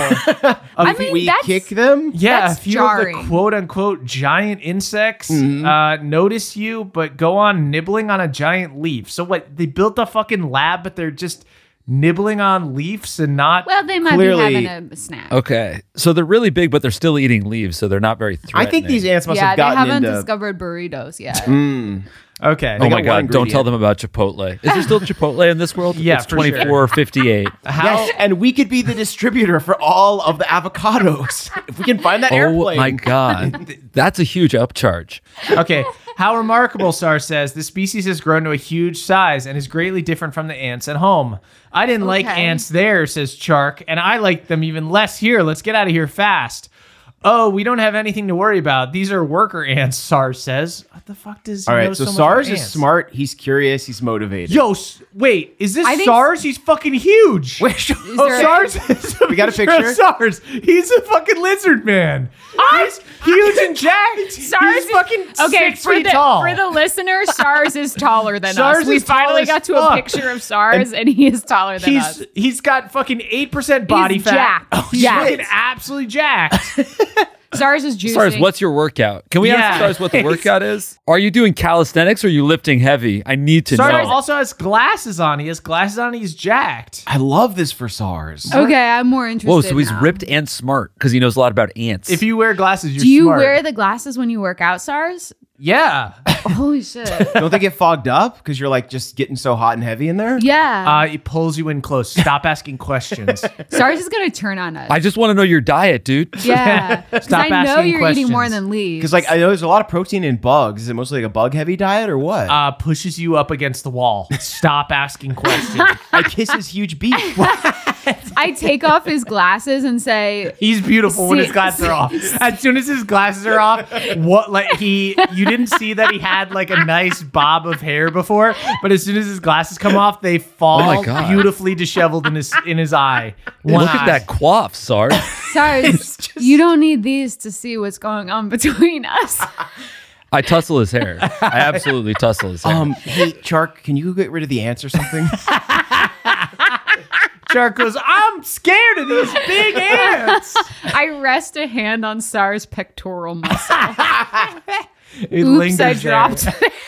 I If mean, we that's- kick them. Yeah, That's a few of jarring. the quote unquote giant insects Mm-hmm. uh, notice you, but go on nibbling on a giant leaf. So what? They built a fucking lab, but they're just nibbling on leaves and not. Well, they might Clearly- be having a snack. Okay. So they're really big, but they're still eating leaves, so they're not very I threatening. think these ants must yeah, have they gotten haven't into. discovered burritos yet. okay. Oh got my one God, don't ingredient. tell them about Chipotle. Is there still Chipotle in this world? Yeah, It's for sure. twenty-four fifty-eight. How? Yes, and we could be the distributor for all of the avocados if we can find that Oh airplane. my God. That's a huge upcharge. Okay. How remarkable, SARS says. The species has grown to a huge size and is greatly different from the ants at home. I didn't like Okay. ants there, says Chark, and I like them even less here. Let's get out of here fast. Oh, we don't have anything to worry about. These are worker ants, SARS says. What the fuck does he All know right, so, so much SARS about is ants? smart. He's curious. He's motivated. Yo, s- wait, is this I think- SARS? He's fucking huge. Wait, oh, there a- SARS is We got a picture of picture? SARS. He's a fucking lizard man. He's huge and jacked. SARS He's is- fucking Okay, six for feet the, tall. for the listener, SARS is taller than SARS us. We is tall finally as got to fuck. a picture of SARS, and, he is taller than he's us. he's got fucking eight percent body He's fat. jacked. Oh, he's Jacked. fucking absolutely jacked. SARS is juicing. SARS, what's your workout? Can we Yeah. ask SARS what the workout is? Are you doing calisthenics or are you lifting heavy? I need to SARS know. also has glasses on. He has glasses on. He's jacked. I love this for SARS. Okay, I'm more interested. Whoa, so he's now. ripped and smart because he knows a lot about ants. If you wear glasses, you're Do you smart. wear the glasses when you work out, SARS? Yeah. Holy shit. Don't they get fogged up because you're like just getting so hot and heavy in there? Yeah. Uh, it pulls you in close. Stop asking questions. SARS is going to turn on us. I just want to know your diet, dude. yeah. 'Cause Stop I know asking you're eating more questions. than leaves. Because like I know there's a lot of protein in bugs. Is it mostly like a bug heavy diet or what? Uh, pushes you up against the wall. Stop asking questions. I kiss his huge beak. I take off his glasses and say, He's beautiful when See- his glasses are off. As soon as his glasses are off, what like he you didn't see that he had like a nice bob of hair before, but as soon as his glasses come off, they fall Oh my God. beautifully disheveled in his in his eye. One Look at eye. that quaff, Sarge. SARS, you don't need these to see what's going on between us. I tussle his hair. I absolutely tussle his hair. Um, hey Chark, can you get rid of the ants or something? Shark goes, I'm scared of these big ants. I rest a hand on SARS' pectoral muscle. It Oops, lingers I there. dropped.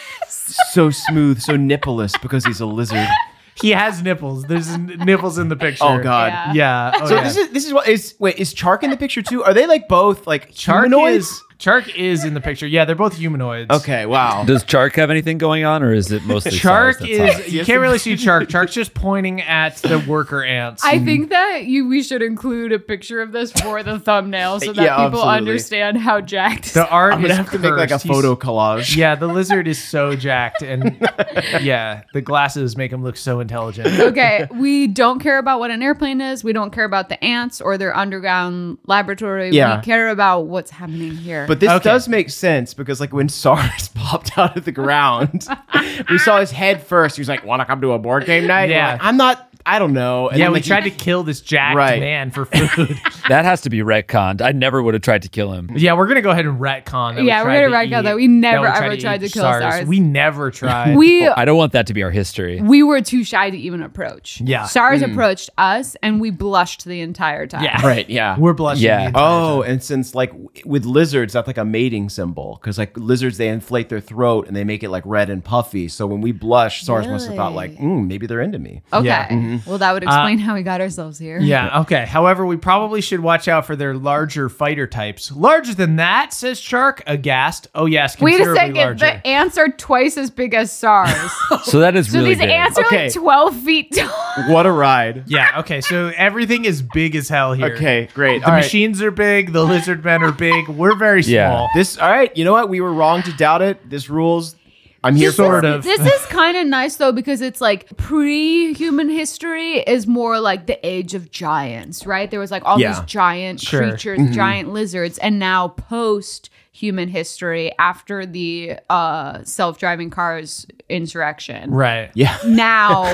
So smooth, so nippleless because he's a lizard. He has nipples. There's n- nipples in the picture. Oh God. Yeah. Yeah. Oh, So yeah. this is this is what is wait is Chark in the picture too? Are they like both like Chark humanoids? is Chark is in the picture. Yeah, they're both humanoids. Okay, wow. Does Chark have anything going on, or is it mostly Sarge Chark that's is hot? you can't really see Chark. Chark's just pointing at the worker ants. I think that you we should include a picture of this for the thumbnail so that Yeah, people absolutely. understand how jacked. the art I'm gonna is have to make like a cursed. He's- photo collage. Yeah, the lizard is so jacked, and yeah, the glasses make him look so intelligent. Okay, we don't care about what an airplane is. We don't care about the ants or their underground laboratory. Yeah. We care about what's happening here. But this Okay. does make sense because like when SARS popped out of the ground, we saw his head first. He was like, "Want to come to a board game night?" Yeah. We're like, I'm not. I don't know. And Yeah, then, we like, he- tried to kill this jacked Right. man for food. That has to be retconned. I never would have tried to kill him. Yeah, we're gonna go ahead and retcon. That we Yeah, we're tried gonna to retcon eat- that. We never, we ever eat tried to kill SARS. We never tried. we I don't want that to be our history. we were too shy to even approach. Yeah. SARS approached us and we blushed the entire time. yeah, Right. Yeah. We're blushing. Yeah. the entire Oh, and since like w- with lizards, that's like a mating symbol because like lizards they inflate their throat and they make it like red and puffy. So when we blush, SARS must have thought like, mm, maybe they're into me. Okay. Yeah. Well, that would explain how we got ourselves here. Yeah, okay. However, we probably should watch out for their larger fighter types. Larger than that, says Shark, aghast. Oh, yes, Wait a considerably second. larger. The ants are twice as big as SARS. So that is so really these big. ants are Okay. like twelve feet tall. What a ride. Yeah, okay, so everything is big as hell here. Okay, great. The All right. machines are big, the lizard men are big, we're very Yeah. small. This all right. You know what? We were wrong to doubt it. This rules. I'm here This for Sort it. of. This is kind of nice though because it's like pre-human history is more like the age of giants, right? There was like all Yeah. these giant Sure. creatures, giant lizards, and now post human history after the uh, self-driving cars insurrection. Right. Yeah. Now,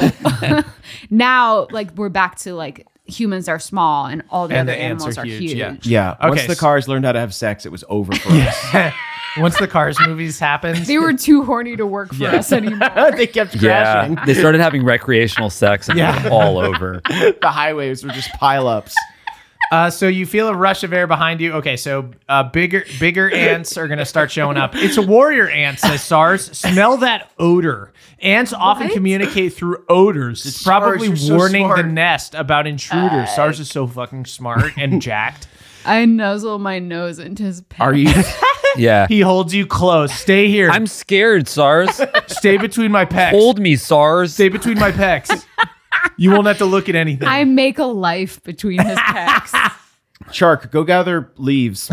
now like we're back to like humans are small and all the And other the ants animals are are huge, huge. yeah. Yeah. Once Okay, the so- cars learned how to have sex, it was over for us. Once the Cars movies happened. They were too horny to work for Yeah. us anymore. they kept crashing. Yeah, they started having recreational sex and Yeah. it was all over. The highways were just pileups. Uh, so you feel a rush of air behind you. Okay, so uh, bigger bigger ants are going to start showing up. It's a warrior ant, says SARS. Smell that odor. Ants often What? communicate through odors. It's probably you're so warning the smart. nest about intruders. Uh, SARS is so fucking smart and jacked. I nuzzle my nose into his pants. Are you? Yeah. He holds you close. Stay here. I'm scared, SARS. Stay between my pecs. Hold me, SARS. Stay between my pecs. You won't have to look at anything. I make a life between his pecs. Shark, go gather leaves.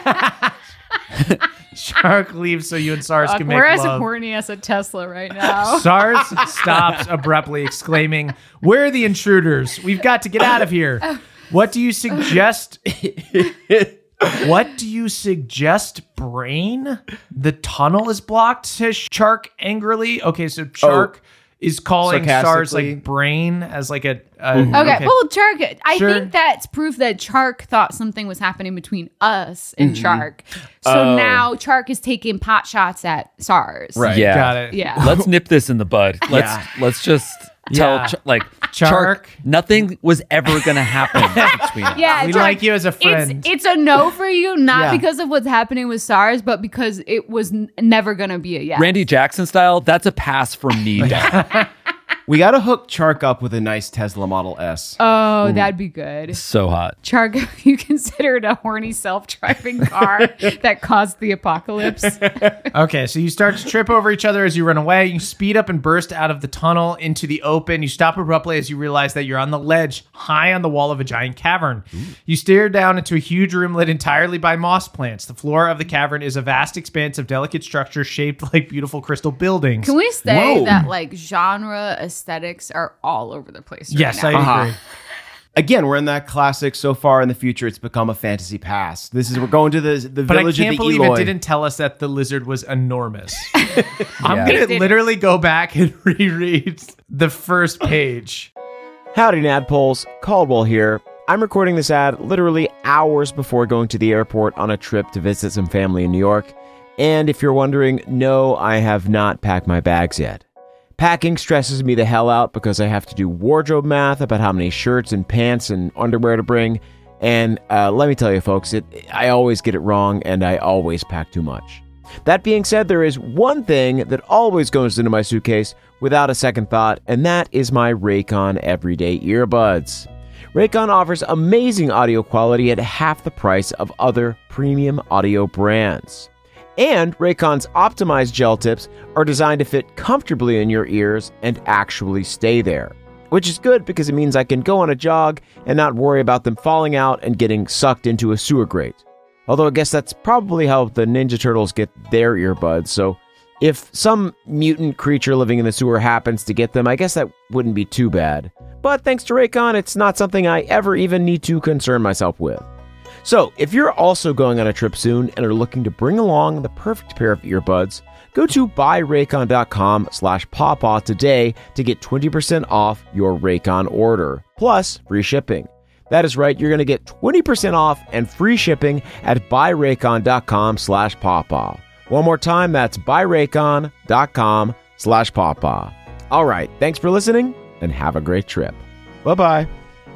Shark leaves so you and SARS Fuck, can make we're as love. horny as a Tesla right now. SARS stops abruptly, exclaiming, "Where are the intruders? We've got to get out of here. What do you suggest? What do you suggest, Brain? The tunnel is blocked," says Shark angrily. Okay, so Shark is calling SARS sarcastically. like Brain as like a... a Okay. Well, Chark, I Sure. think that's proof that Chark thought something was happening between us and Chark. So Oh. now Chark is taking pot shots at SARS. Right. Yeah. Got it. Yeah. Let's nip this in the bud. Let's Yeah. let's just tell Yeah. Ch- like Chark. Chark, nothing was ever gonna happen between us. Yeah, We Chark, like you as a friend. It's, it's a no for you, not Yeah. because of what's happening with SARS, but because it was n- never going to be a yes. Randy Jackson style, that's a pass from me. Dad. We got to hook Chark up with a nice Tesla Model S. Oh, that'd be good. So hot. Chark, you consider it a horny self-driving car that caused the apocalypse? Okay, so you start to trip over each other as you run away. You speed up and burst out of the tunnel into the open. You stop abruptly as you realize that you're on the ledge, high on the wall of a giant cavern. Ooh. You stare down into a huge room lit entirely by moss plants. The floor of the cavern is a vast expanse of delicate structures shaped like beautiful crystal buildings. Can we say Whoa. that like genre aesthetics are all over the place right yes, now? I Uh-huh. agree. Again, we're in that classic. So far in the future, it's become a fantasy past. This is we're going to the the But I village can't of the believe Eloi. it didn't tell us that the lizard was enormous. I'm Yeah. going It to didn't. literally go back and reread the first page. Howdy, Nadpoles. Caldwell here. I'm recording this ad literally hours before going to the airport on a trip to visit some family in New York. And if you're wondering, no, I have not packed my bags yet. Packing stresses me the hell out because I have to do wardrobe math about how many shirts and pants and underwear to bring. And uh, let me tell you, folks, it, I always get it wrong and I always pack too much. That being said, there is one thing that always goes into my suitcase without a second thought, and that is my Raycon Everyday Earbuds. Raycon offers amazing audio quality at half the price of other premium audio brands. And Raycon's optimized gel tips are designed to fit comfortably in your ears and actually stay there. Which is good because it means I can go on a jog and not worry about them falling out and getting sucked into a sewer grate. Although I guess that's probably how the Ninja Turtles get their earbuds, so if some mutant creature living in the sewer happens to get them, I guess that wouldn't be too bad. But thanks to Raycon, it's not something I ever even need to concern myself with. So, if you're also going on a trip soon and are looking to bring along the perfect pair of earbuds, go to buyraycon.com slash pawpaw today to get twenty percent off your Raycon order, plus free shipping. That is right, you're going to get twenty percent off and free shipping at buyraycon.com slash pawpaw. One more time, that's buyraycon.com slash pawpaw. All right, thanks for listening and have a great trip. Bye-bye.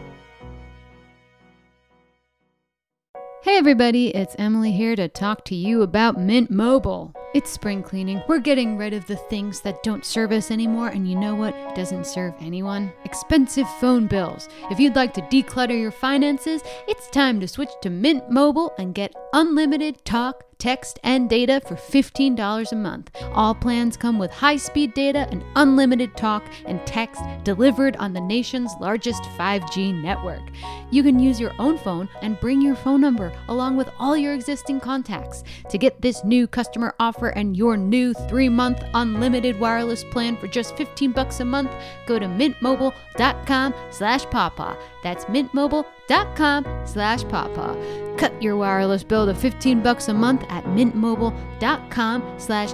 Hey everybody, it's Emily here to talk to you about Mint Mobile. It's spring cleaning. We're getting rid of the things that don't serve us anymore, and you know what doesn't serve anyone? Expensive phone bills. If you'd like to declutter your finances, it's time to switch to Mint Mobile and get unlimited talk, text, and data for fifteen dollars a month. All plans come with high-speed data and unlimited talk and text delivered on the nation's largest five G network. You can use your own phone and bring your phone number along with all your existing contacts. To get this new customer offer and your new three-month unlimited wireless plan for just fifteen bucks a month, go to mintmobile.com slash pawpaw. That's mintmobile.com slash pawpaw. Cut your wireless bill to fifteen bucks a month at mintmobile.com slash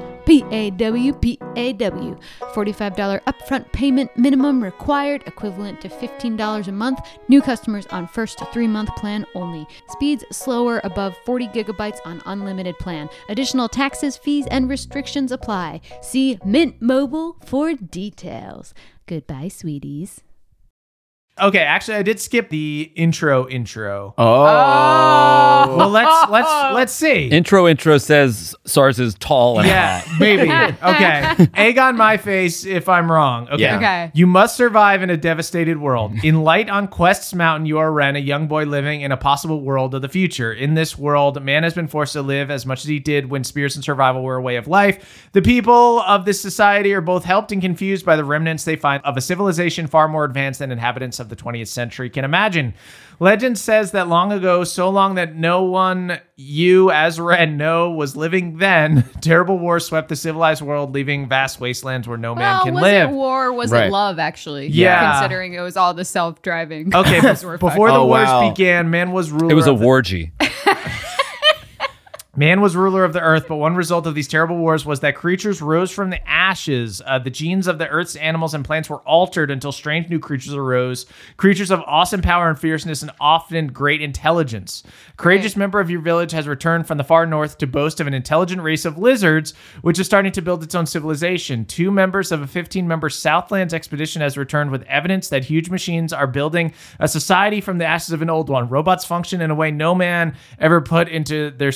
P-A-W-P-A-W. forty-five dollars upfront payment minimum required, equivalent to fifteen dollars a month. New customers on first three-month plan only. Speeds slower above forty gigabytes on unlimited plan. Additional taxes, fees, and restrictions apply. See Mint Mobile for details. Goodbye, sweeties. Okay, actually, I did skip the intro intro. Oh. Well, let's let's let's see. Intro intro says SARS is tall and Yeah, hot. maybe. Okay. Egg on my face if I'm wrong. Okay. Yeah. Okay. You must survive in a devastated world. In Light on Quest's Mountain, you are Ren, a young boy living in a possible world of the future. In this world, man has been forced to live as much as he did when spirits and survival were a way of life. The people of this society are both helped and confused by the remnants they find of a civilization far more advanced than inhabitants of the twentieth century can imagine. Legend says that long ago, so long that no one you as Ren know was living then, terrible wars swept the civilized world, leaving vast wastelands where no man Well, can was live. it war or was Right. it love, actually? Yeah. Considering it was all the self-driving. Okay, cars be- were before the Oh, wars wow. began, man was ruler. It was a of the- wargy. Man was ruler of the earth, but one result of these terrible wars was that creatures rose from the ashes. Uh, the genes of the earth's animals and plants were altered until strange new creatures arose. Creatures of awesome power and fierceness and often great intelligence. A courageous Okay. member of your village has returned from the far north to boast of an intelligent race of lizards, which is starting to build its own civilization. Two members of a fifteen-member Southlands expedition has returned with evidence that huge machines are building a society from the ashes of an old one. Robots function in a way no man ever put into their circuits.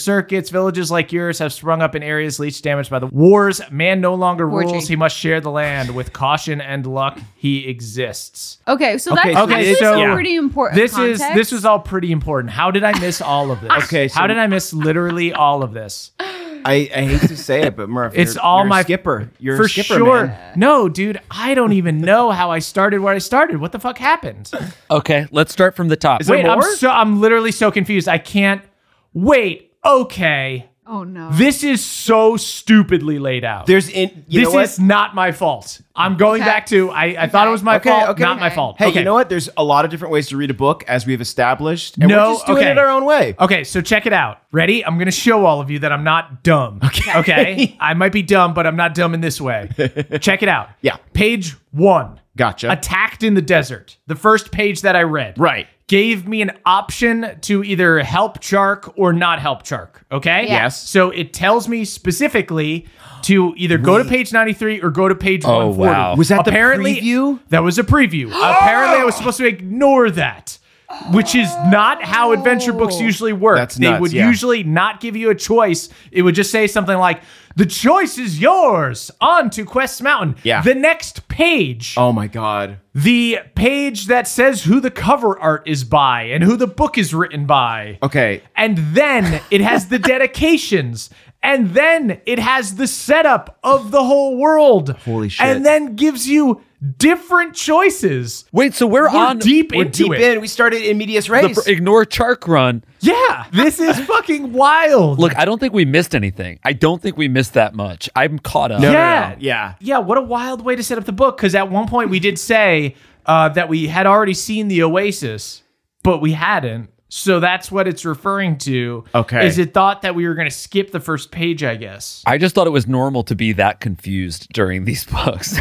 Bandits, villages like yours have sprung up in areas least damaged by the wars. Man no longer Forging. rules. He must share the land. With caution and luck, he exists. Okay, so Okay, that's okay, actually so- some yeah. pretty important This context. is this was all pretty important. How did I miss all of this? Okay, so- How did I miss literally all of this? I, I hate to say it, but Murph, It's you're, all you're a my skipper. You're for a skipper, sure. man. No, dude, I don't even know how I started where I started. What the fuck happened? Okay, let's start from the top. Is there Wait, I'm more? so I'm literally so confused. I can't wait. Okay. Oh no. This is so stupidly laid out. There's in. You this know what? is not my fault. I'm going Okay. back to I, I thought it was my Okay, fault, okay. not my Okay. fault. Hey, okay. you know what? There's a lot of different ways to read a book, as we've established. And No, we're just doing okay. it our own way. Okay, so check it out. Ready? I'm going to show all of you that I'm not dumb. Okay. Okay? I might be dumb, but I'm not dumb in this way. Check it out. Yeah. Page one. Gotcha. Attacked in the desert. The first page that I read. Right. Gave me an option to either help Chark or not help Chark. Okay? Yeah. Yes. So it tells me specifically to either go to page ninety-three or go to page Oh, one forty. wow. Was that the Apparently, preview? That was a preview. Apparently, I was supposed to ignore that. Which is not how adventure books usually work. That's they nuts, would yeah. usually not give you a choice. It would just say something like, "The choice is yours. On to Quest Mountain." Yeah. The next page, Oh my god. the page that says who the cover art is by and who the book is written by. Okay. And then it has the dedications. And then it has the setup of the whole world. Holy shit. And then gives you different choices. Wait, so we're, We're on deep We're into deep it. in. We started in medias the res. pr- ignore Chark run. Yeah, this is fucking wild. Look, I don't think we missed anything. I don't think we missed that much. I'm caught up. No, no, Yeah. no. Yeah. Yeah, what a wild way to set up the book. Because at one point we did say uh, that we had already seen the Oasis, but we hadn't. So that's what it's referring to. Okay. Is it thought that we were going to skip the first page, I guess. I just thought it was normal to be that confused during these books.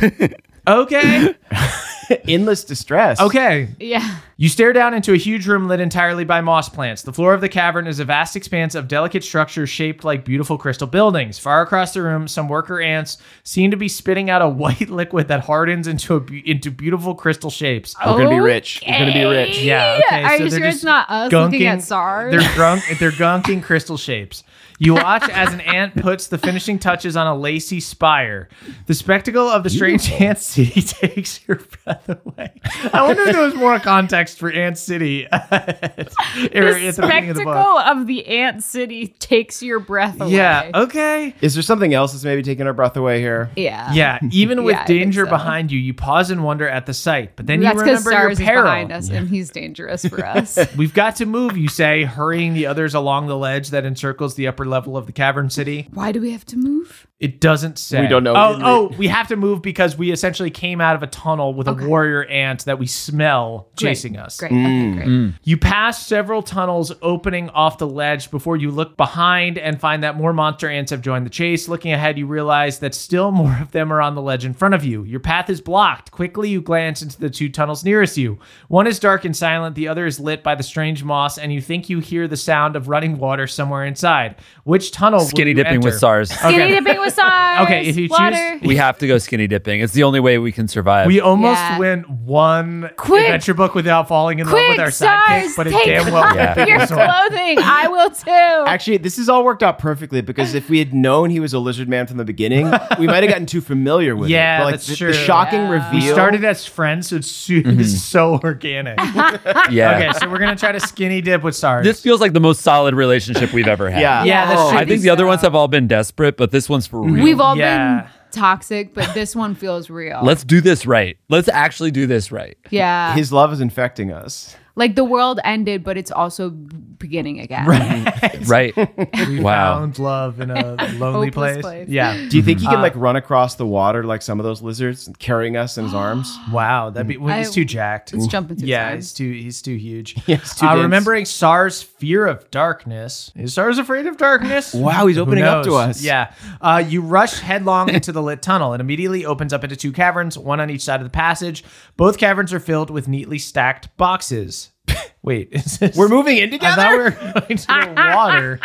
Okay. Endless distress. Okay. yeah. You stare down into a huge room lit entirely by moss plants. The floor of the cavern is a vast expanse of delicate structures shaped like beautiful crystal buildings. Far across the room, some worker ants seem to be spitting out a white liquid that hardens into a, be- into beautiful crystal shapes. We're gonna be rich. We're gonna be rich. Yeah, okay. Are so you they're sure just it's not us gunking, looking at SARS? They're drunk. They're gunking crystal shapes. You watch as an ant puts the finishing touches on a lacy spire. The spectacle of the strange ant city takes your breath away. I wonder if there was more context for Ant City. at the the beginning of the spectacle book. of the ant city takes your breath away. Yeah. Okay. Is there something else that's maybe taking our breath away here? Yeah. Yeah. Even with Yeah, I think danger so. behind you, you pause and wonder at the sight. But then That's you because remember your SARS is peril. behind us and he's dangerous for us. We've got to move, you say, hurrying the others along the ledge that encircles the upper level of the cavern city. Why do we have to move? It doesn't say. We don't know. Oh, Didn't oh, we have to move because we essentially came out of a tunnel with Okay. a warrior ant that we smell Great. chasing us. Great. Okay, great. You pass several tunnels opening off the ledge before you look behind and find that more monster ants have joined the chase. Looking ahead, you realize that still more of them are on the ledge in front of you. Your path is blocked. Quickly, you glance into the two tunnels nearest you. One is dark and silent, the other is lit by the strange moss, and you think you hear the sound of running water somewhere inside. Which tunnel will Skinny you dipping with enter? SARS. Skinny dipping with SARS. Okay, if you choose- water. We have to go skinny dipping. It's the only way we can survive. We almost Yeah. went one Quick! adventure book without falling in love with Quick, our SARS, sidekick, but it take damn well off Yeah. your clothing. I will too. Actually, this has all worked out perfectly because if we had known he was a lizard man from the beginning, we might have gotten too familiar with Yeah, it. But like that's the, true. the shocking Yeah. reveal. We started as friends, so it's so, it's so organic. yeah. Okay, so we're gonna try to skinny dip with SARS. This feels like the most solid relationship we've ever had. Yeah. yeah, that's Yeah. true. I think the other ones have all been desperate, but this one's for real. We've all Yeah. been toxic, but this one feels real. Let's do this right. Let's actually do this right. yeah. His love is infecting us. like the world ended, but it's also beginning again. Right. We Wow. found love in a lonely Hopeless place. place. Yeah. Do you think he can Uh, like run across the water like some of those lizards, carrying us in his arms? Wow, that'd be. Well, he's I- too jacked. It's jumping too Yeah, fast. he's too. He's too huge. Yeah, it's too uh, dense. remembering SAR's fear of darkness. Is SARS afraid of darkness? Wow, he's Who opening up to knows? us. Yeah. Uh, you rush headlong into the lit tunnel. It immediately opens up into two caverns, one on each side of the passage. Both caverns are filled with neatly stacked boxes. Wait, is this? We're moving in I thought together. we were going to the water.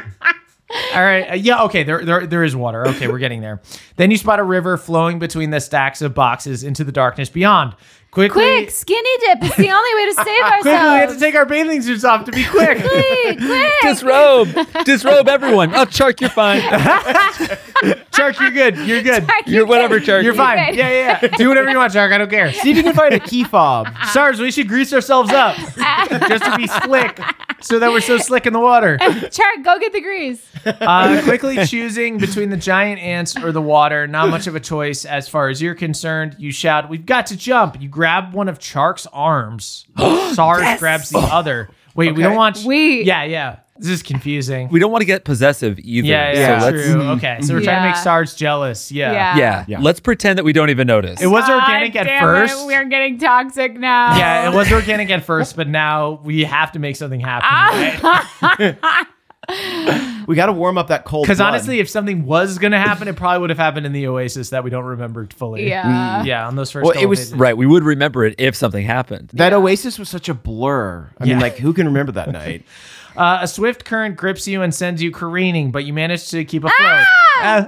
All right. Uh, yeah. Okay. There, there, there is water. Okay, we're getting there. Then you spot a river flowing between the stacks of boxes into the darkness beyond. Quickly, Quick, skinny dip. It's the only way to save ourselves. quickly, we have to take our bathing suits off to be quick. quick, quick. Disrobe, disrobe everyone. Oh, Chark, you're fine. Chark, you're good. You're good. Chark, You're whatever, Chark. You're fine. good. Yeah, yeah, yeah. Do whatever you want, Chark. I don't care. See if you can find a key fob. SARS, we should grease ourselves up just to be slick, so that we're so slick in the water. Chark, go get the grease. Uh, quickly choosing between the giant ants or the water, not much of a choice as far as you're concerned. You shout, "We've got to jump!" You grab one of Chark's arms. SARS grabs the other. Wait, we don't want. We- Yeah, yeah. This is confusing. We don't want to get possessive either. Yeah, yeah, so let's, true. Okay, so we're trying to make Yeah. SARS jealous. Yeah. Yeah. yeah, Yeah. let's pretend that we don't even notice. It was God organic at damn first. It, we're getting toxic now. Yeah, it was organic at first, but now we have to make something happen. Right? We got to warm up that cold. Because blood. honestly, if something was going to happen, it probably would have happened in the Oasis that we don't remember fully. Yeah. Yeah, on those first Well, it couple was- pages. Right, we would remember it if something happened. that Oasis was such a blur. I Yeah. mean, like, who can remember that night? Uh, a swift current grips you and sends you careening, but you manage to keep afloat. Uh,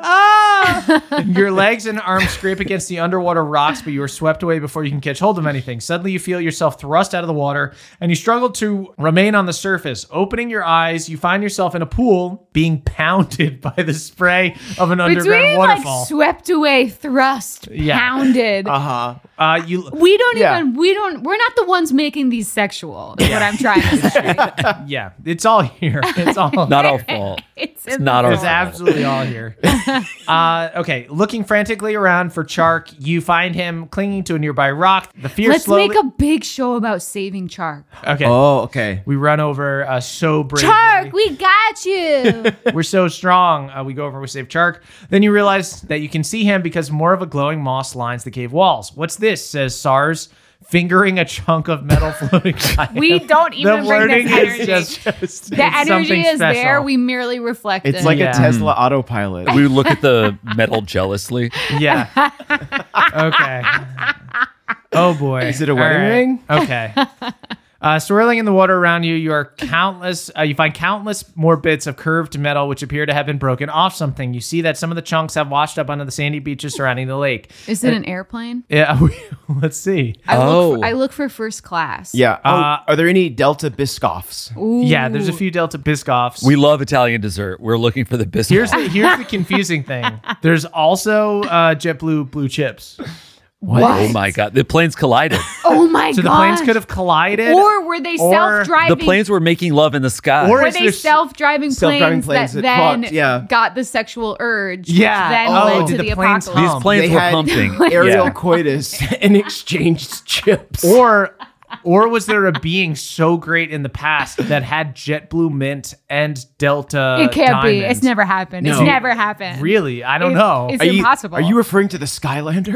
ah! Your legs and arms scrape against the underwater rocks, but you are swept away before you can catch hold of anything. Suddenly, you feel yourself thrust out of the water, and you struggle to remain on the surface. Opening your eyes, you find yourself in a pool being pounded by the spray of an underground Between waterfall. like swept away, thrust, Yeah. pounded. Uh huh. uh, you, we don't Yeah. even. We don't. We're not the ones making these sexual. Is what I'm trying to say. yeah, it's all here. It's all Not our fault. It's, It's not our It's fault. absolutely all here. uh, okay, looking frantically around for Chark, you find him clinging to a nearby rock. The fear Let's slowly. make a big show about saving Chark. okay, Oh, okay. we run over uh, so bravely. Chark, we got you. We're so strong. Uh, we go over, we save Chark. Then you realize that you can see him because more of a glowing moss lines the cave walls. What's this? Says SARS, fingering a chunk of metal floating by We him. don't even the bring wording this energy. is just, the it's energy something is there. special. We merely reflect It's it. like Yeah. a Tesla autopilot. We look at the metal jealously. Yeah. Okay. Oh boy. Is it a All wedding ring? Okay. Uh, swirling in the water around you, you are countless. Uh, you find countless more bits of curved metal which appear to have been broken off something. You see that some of the chunks have washed up onto the sandy beaches surrounding the lake. Is it an airplane? Yeah, let's see. I Oh. look for, I look for first class. Yeah. Oh, Uh, are there any Delta Biscoffs? Ooh. Yeah, there's a few Delta Biscoffs. We love Italian dessert. We're looking for the biscuit. Here's the, here's the confusing thing. There's also uh, JetBlue blue chips. What? Oh my god, the planes collided. Oh my So god. the planes could have collided. Or were they or self-driving? The planes were making love in the sky. Or Were is they there- self-driving, self-driving planes, planes that that then fucked, yeah. got the sexual urge? Yeah. Which then Oh, led did to the the, planes apocalypse. These planes They were had pumping. aerial Yeah. coitus and exchanged chips. Or or was there a being so great in the past that had JetBlue mint and Delta It can't be. diamonds? It's never happened. It's No. never happened. Really? I don't It- know. It's are you, impossible. Are you referring to the Skylander?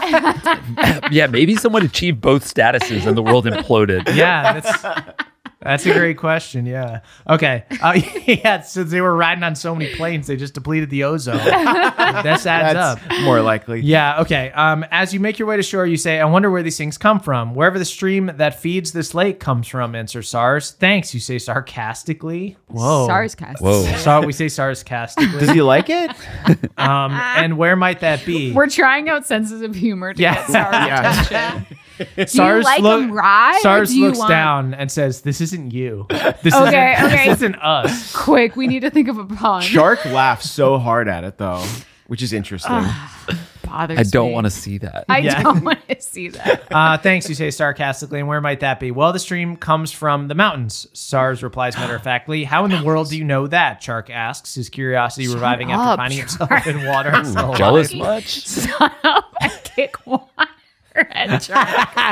Yeah, maybe someone achieved both statuses and the world imploded. Yeah, that's that's a great question. Yeah. Okay. Uh, yeah. Since they were riding on so many planes, they just depleted the ozone. This adds up. That's more likely. Yeah, okay. Um, as you make your way to shore, you say, I wonder where these things come from. Wherever the stream that feeds this lake comes from, answers SARS. Thanks, you say sarcastically. Whoa. Sarscast. Whoa. Sar- we say sarcastically. Does he like it? Um, and where might that be? We're trying out senses of humor to Yeah. get Sar's Yeah. attention. Do SARS you like look- them rye? or SARS do you looks want... down and says, this isn't you. This, Okay, isn't, okay. this isn't us. Quick, we need to think of a pun. Shark laughs so hard at it, though, which is interesting. Bothers I don't me. want to see that. I Yeah. don't want to see that. Uh, thanks, you say sarcastically. And where might that be? Well, the stream comes from the mountains. SARS replies matter-of-factly. How in the world do you know that? Chark asks, his curiosity reviving after up, finding himself Chark. in water. So Jealous alive. much? Shut up and kick water at Chark.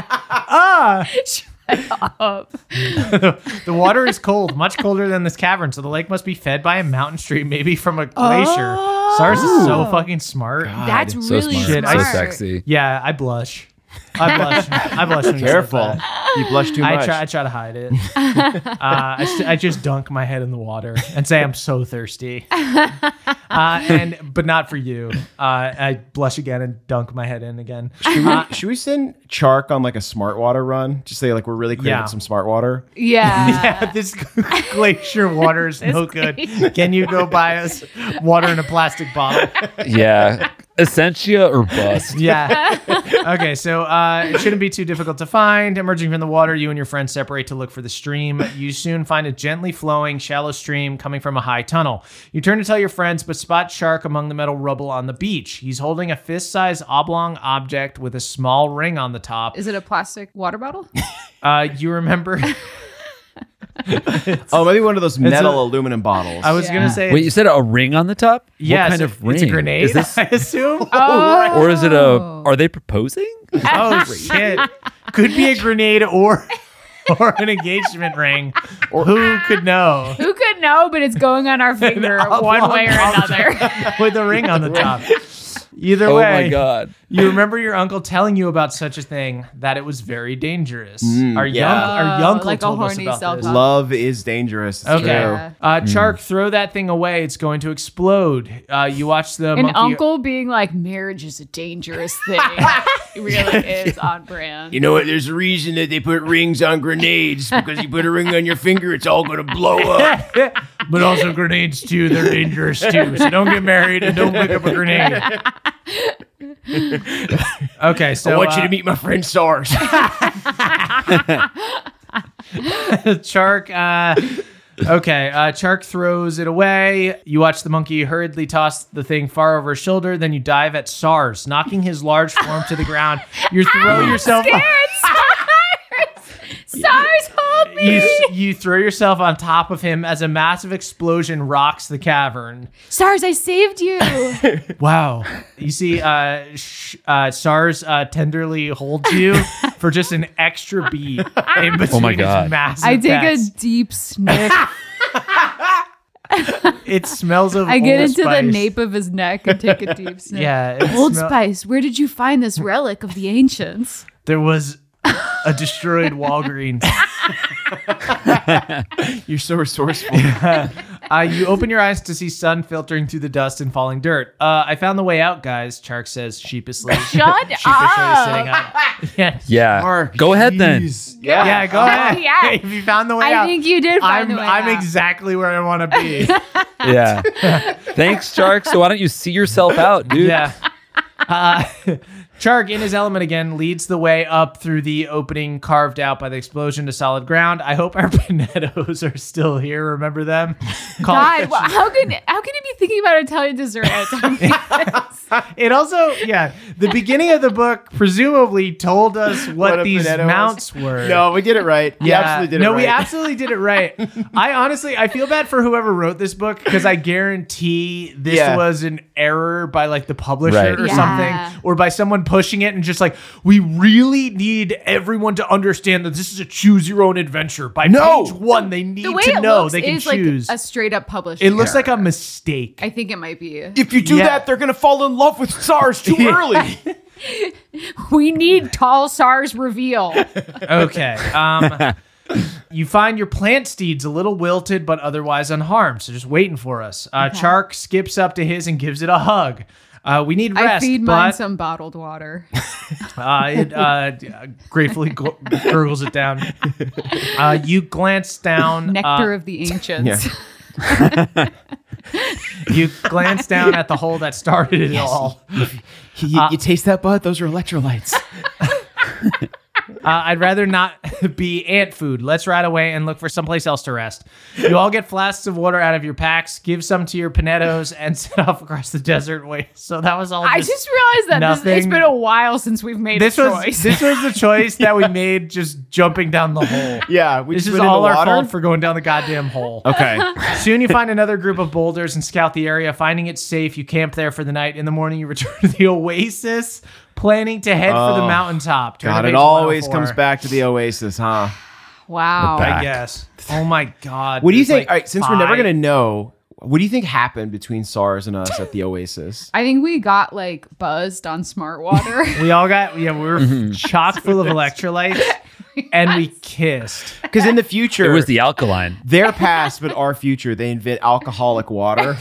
Ah! Shut up. The water is cold, much colder than this cavern, so the lake must be fed by a mountain stream, maybe from a glacier. SARS is so fucking smart. That's So really smart. Shit, So smart. sexy. Yeah, I blush. I blush. I blush. When you say Careful. that. You blush too I much. try, I try to hide it. uh, I, st- I just dunk my head in the water and say I'm so thirsty. Uh, and but not for you. Uh, I blush again and dunk my head in again. Should we, should we send Chark on like a smart water run? Just say like we're really craving Yeah. some smart water. Yeah. Yeah, this glacier water is no good. Can you go buy us water in a plastic bottle? Yeah. Essentia or bust. Yeah. Okay, so uh, it shouldn't be too difficult to find. Emerging from the water, you and your friends separate to look for the stream. You soon find a gently flowing, shallow stream coming from a high tunnel. You turn to tell your friends, but spot Shark among the metal rubble on the beach. He's holding a fist-sized oblong object with a small ring on the top. Is it a plastic water bottle? Uh, you remember... Oh, maybe one of those metal a- aluminum bottles. I was Yeah. going to say... Wait, you said a ring on the top? yeah, What kind so of ring? It's a grenade, Is this, I assume? Oh, or is it a? Are they proposing? Oh, shit. Could be a grenade or... or an engagement ring. Or who could know? Who could know? But it's going on our finger one way or another. With a ring on the top. Either Oh way, my god! you remember your uncle telling you about such a thing, that it was very dangerous. our yeah. young, our Oh, young uncle like a told us horny about cell this. phone. Love is dangerous. It's Okay, true. Yeah. uh, Chark, throw that thing away. It's going to explode. Uh, you watch the An monkey. uncle being like, marriage is a dangerous thing. It really is on brand. You know what? There's a reason that they put rings on grenades because you put a ring on your finger, it's all going to blow up. But also grenades too. They're dangerous too. So don't get married and don't pick up a grenade. Okay, so I want you uh, to meet my friend SARS. Chark, uh, okay, uh, Chark throws it away. You watch the monkey hurriedly toss the thing far over his shoulder. Then you dive at SARS, knocking his large form to the ground. You throw yourself. Scared, SARS! SARS, hold me! You, you throw yourself on top of him as a massive explosion rocks the cavern. SARS, I saved you! Wow. You see, uh, sh- uh, SARS uh, tenderly holds you for just an extra beat in between Oh my his God. massive I take pecks. a deep sniff. It smells of I get Old into Spice. the nape of his neck and take a deep sniff. Yeah. it Old smell- Spice, where did you find this relic of the ancients? There was a destroyed Walgreens. You're so resourceful. Uh, you open your eyes to see sun filtering through the dust and falling dirt. Uh, I found the way out, guys, Chark says sheepishly. Shut sheepishly up. sitting up. Yeah. Yeah. Mark, Go ahead then. jeez. Yeah, Yeah. go ahead. Yeah. If you found the way I out. think you did find I'm, the way I'm out. exactly where I want to be. Yeah. Thanks, Shark. So why don't you see yourself out, dude? Yeah. Uh, Chark, in his element again, leads the way up through the opening carved out by the explosion to solid ground. I hope our Panettos are still here. Remember them? Called- God, well, how can how can you be thinking about Italian dessert at a time like this? It also, yeah, the beginning of the book presumably told us what, What a these Panetto was. mounts were. No, we did it right. We Yeah. absolutely did no, it right. we absolutely did it right. I honestly, I feel bad for whoever wrote this book because I guarantee this Yeah. was an error by like the publisher Right. or Yeah. something, or by someone pushing it and just like, we really need everyone to understand that this is a choose your own adventure. By No! page one, they need The way to it know looks they can is choose. like a straight up published. it looks error. like a mistake. I think it might be. If you do Yeah. that, they're going to fall in love with SARS too early. We need tall SARS reveal. Okay. Um, you find your plant steeds a little wilted, but otherwise unharmed. So just waiting for us. Uh, Chark skips up to his and gives it a hug. Uh, we need I rest, feed mine but some bottled water. uh, it uh, gratefully gu- gurgles it down. Uh, you glance down. Nectar uh, of the ancients. Yeah. you glance down at the hole that started it all. you, you taste that, bud? Those are electrolytes. Uh, I'd rather not be ant food. Let's ride away and look for someplace else to rest. You all get flasks of water out of your packs, give some to your Panettos, and set off across the desert. Wait, so that was all. I just, just realized that this, it's nothing. been a while since we've made this a was choice. this was the choice that we made, just jumping down the hole. Yeah. We This just is went in all the our water. fault for going down the goddamn hole. Okay. Soon you find another group of boulders and scout the area. Finding it safe, you camp there for the night. In the morning, you return to the oasis, planning to head for the Oh, mountaintop. Turn to God, page it always one oh four. comes back to the oasis, huh? wow. We're back. I guess. Oh my God. What do you There's think? like all right, since we're never five- going to know, what do you think happened between SARS and us at the oasis? I think we got like buzzed on smart water. We all got, yeah, we were chock full of electrolytes and we kissed. Because in the future, It was the alkaline. their past, but our future, they invent alcoholic water.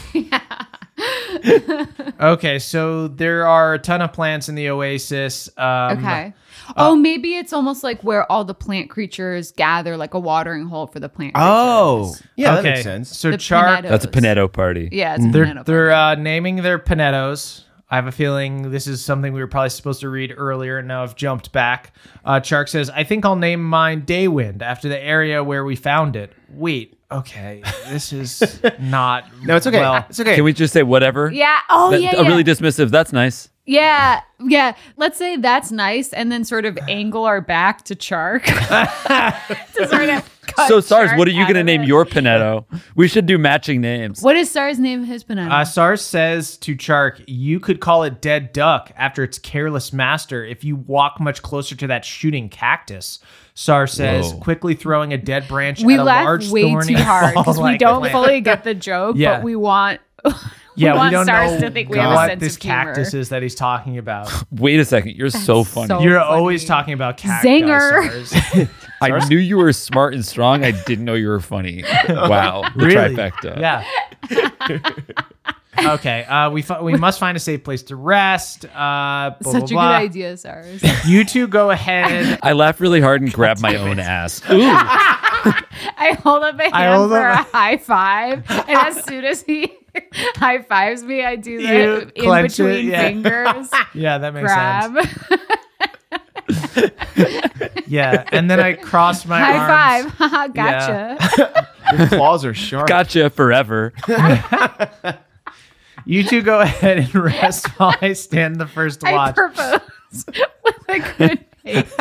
Okay, so there are a ton of plants in the oasis. Um, Okay. uh, Oh, maybe it's almost like where all the plant creatures gather, like a watering hole for the plant creatures. Oh, yeah, okay. that makes sense. So The Chark, Panetto. That's a Panetto party. Yeah, it's a they're, Panetto they're party. uh, naming their Panettos. I have a feeling this is something we were probably supposed to read earlier, and now I've jumped back. Uh, Chark says, I think I'll name mine Daywind after the area where we found it. Wait, okay, this is not... No, it's okay. Well, It's okay. Can we just say whatever? Yeah. Oh, That- yeah, uh, yeah. Really dismissive. That's nice. Yeah, yeah. Let's say that's nice, and then sort of angle our back to Chark. to sort of cut So, Sars, Chark what are you out going to of name it. your Panetto? We should do matching names. What is Sars name his banana? Uh, Sars says to Chark, you could call it Dead Duck after its careless master if you walk much closer to that shooting cactus. Sars says, Whoa. quickly throwing a dead branch we at a laugh large way thorny too hard because we fall-like don't plant. fully get the joke, Yeah. but we want. Yeah, we, we, want don't Sars know to think we have a what sense this of humor. cactus is that he's talking about. Wait a second. You're so funny. so- You're funny. always talking about cacti. Zinger. Sars. I knew you were smart and strong. I didn't know you were funny. Wow. The Really? trifecta. Yeah. Okay. Uh, we fi- we must find a safe place to rest. Uh, blah, Such a blah, blah. good idea, Sars. You two go ahead. I laughed really hard and grabbed my own ass. Ooh. I hold up a hand I hold for up a high five, and as soon as he high fives me, I do You the in clench it, between yeah. fingers Yeah, that makes grab. sense. Yeah, and then I cross my High arms. five. Haha, gotcha. Your claws are sharp. Gotcha forever. You two go ahead and rest while I stand the first I watch. propose with a good face.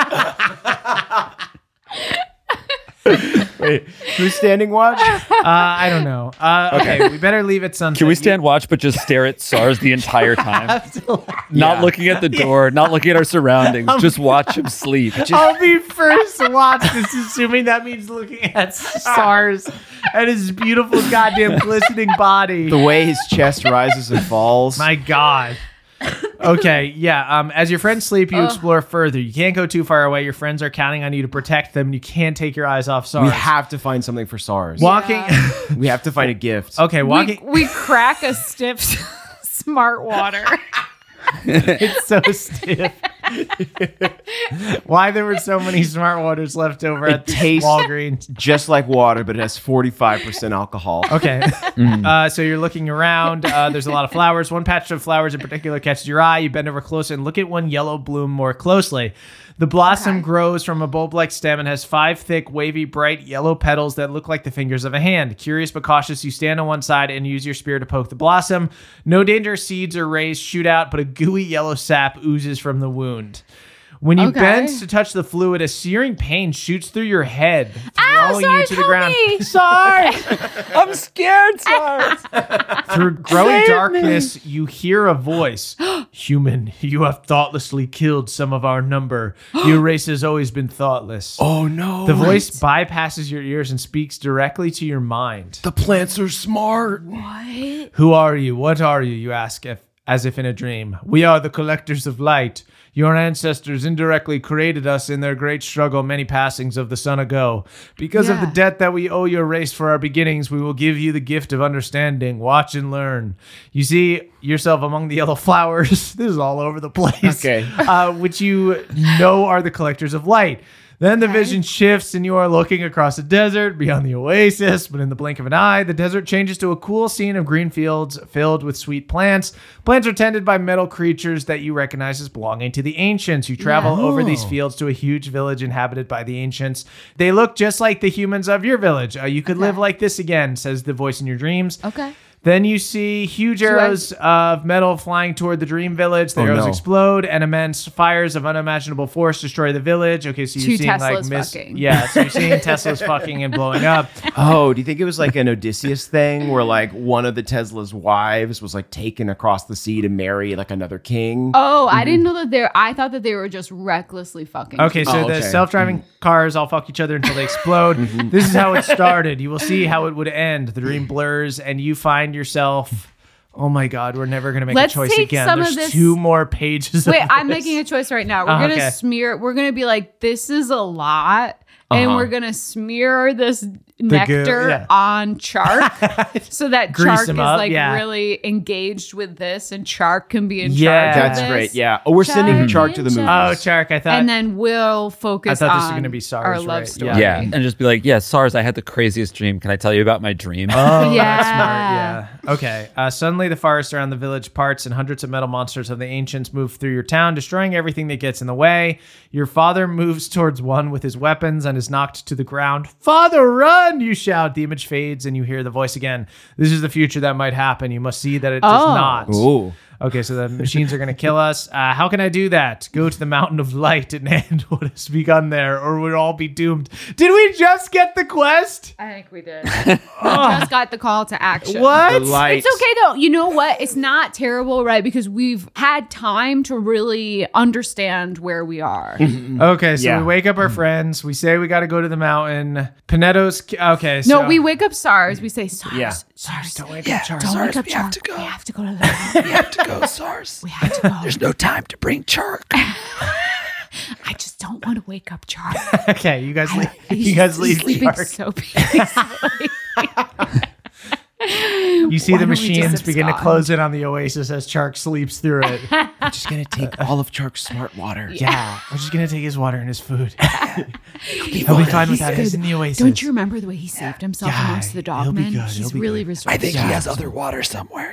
Wait, who's standing watch? Uh, I don't know. Uh, okay, we better leave at sunset. Can we You- stand watch but just stare at SARS the entire time? Not Yeah. looking at the door, not looking at our surroundings, just watch him sleep. I'll be first watch this, assuming that means looking at SARS and his beautiful goddamn glistening body. The way his chest rises and falls. My God. Okay, yeah. Um, as your friends sleep, you explore further. You can't go too far away. Your friends are counting on you to protect them. You can't take your eyes off SARS. we have to find something for SARS. walking. We have to find a gift. Okay, We, walking. we crack a stiff smart water. It's so stiff. Why there were so many smart waters left over It at tastes- Walgreens? Just like water, but it has forty-five percent alcohol. Okay. Uh, so you're looking around. Uh, there's a lot of flowers. One patch of flowers in particular catches your eye. You bend over closer and look at one yellow bloom more closely. The blossom Okay. grows from a bulb-like stem and has five thick, wavy, bright yellow petals that look like the fingers of a hand. Curious but cautious, you stand on one side and use your spear to poke the blossom. No dangerous seeds or rays shoot out, but a gooey yellow sap oozes from the wound. When you Okay. bend to touch the fluid, a searing pain shoots through your head, Ow, throwing you SARS, to the help ground. me. SARS! I'm scared, SARS. Through growing darkness, you hear a voice. Human, you have thoughtlessly killed some of our number. Your race has always been thoughtless. Oh no. The voice bypasses your ears and speaks directly to your mind. The plants are smart. Who are you? What are you? You ask if, as if in a dream. We are the collectors of light. Your ancestors indirectly created us in their great struggle many passings of the sun ago. Because of the Yeah. debt that we owe your race for our beginnings, we will give you the gift of understanding. Watch and learn. You see yourself among the yellow flowers. This is all over the place. Okay. Uh, which you know are the collectors of light. Then the vision shifts and you are looking across a desert beyond the oasis, but in the blink of an eye, the desert changes to a cool scene of green fields filled with sweet plants. Plants are tended by metal creatures that you recognize as belonging to the ancients. You travel Yeah. over these fields to a huge village inhabited by the ancients. They look just like the humans of your village. Uh, you could live like this again, says the voice in your dreams. Okay. Then you see huge I- arrows of metal flying toward the dream village. The Oh, arrows no. explode, and immense fires of unimaginable force destroy the village. Okay, so you're Two seeing like Teslas miss- fucking. yeah, so you're seeing Teslas fucking and blowing up. Oh, do you think it was like an Odysseus thing where like one of the Tesla's wives was like taken across the sea to marry like another king? Oh, I didn't know that they're. I thought that they were just recklessly fucking. Okay, so Oh, the okay. self-driving cars all fuck each other until they explode. This is how it started. You will see how it would end. The dream blurs, and you find yourself. Oh my God, we're never gonna make Let's a choice take again. some of There's this- two more pages. Wait, of I'm this. making a choice right now. We're Oh, gonna okay. smear. We're gonna be like, this is a lot, and Uh-huh. we're gonna smear this nectar yeah. on Chark so that Grease Chark is him up, like yeah. really engaged with this, and Chark can be in Yeah. charge of That's this. great. Yeah. Oh, we're sending Chark Chark to the movies. Oh, Chark, I thought. And then we'll focus I thought this on was gonna be SARS, our love right? story. Yeah, and just be like, yeah, SARS, I had the craziest dream. Can I tell you about my dream? Oh, Yeah. that's smart. Yeah. Okay. Uh, suddenly, the forest around the village parts, and hundreds of metal monsters of the ancients move through your town, destroying everything that gets in the way. Your father moves towards one with his weapons and is knocked to the ground. Father, run! You shout. The image fades, and you hear the voice again. This is the future that might happen. You must see that it does Oh. not. Ooh. Okay, so the machines are going to kill us. Uh, how can I do that? Go to the mountain of light and end what has begun there, or we'll all be doomed. Did we just get the quest? I think we did. We just got the call to action. What? The light. It's okay though. You know what? It's not terrible, right? Because we've had time to really understand where we are. Okay, so Yeah. we wake up our friends. We say we got to go to the mountain. Panetto's. Okay, so No, we wake up SARS. We say SARS. Yeah. SARS. don't wake up Charles. Don't wake up we have Chark. to go. We have to go to the. We have to go, SARS. We have to go. There's no time to bring Chark. I just don't want to wake up Chark. Okay, you guys leave. He's You guys leave. sleeping Chark. so peacefully. You see Why the don't we just machines begin to abscond? close in on the oasis as Chark sleeps through it. I'm just going to take all of Chark's smart water. Yeah, we're just gonna take his water and his food. He'll be fine without good. us in the oasis. Don't you remember the way he saved himself Yeah, amongst the he'll be dogmen? good, He's he'll be really good. resourceful. I think he has other water somewhere.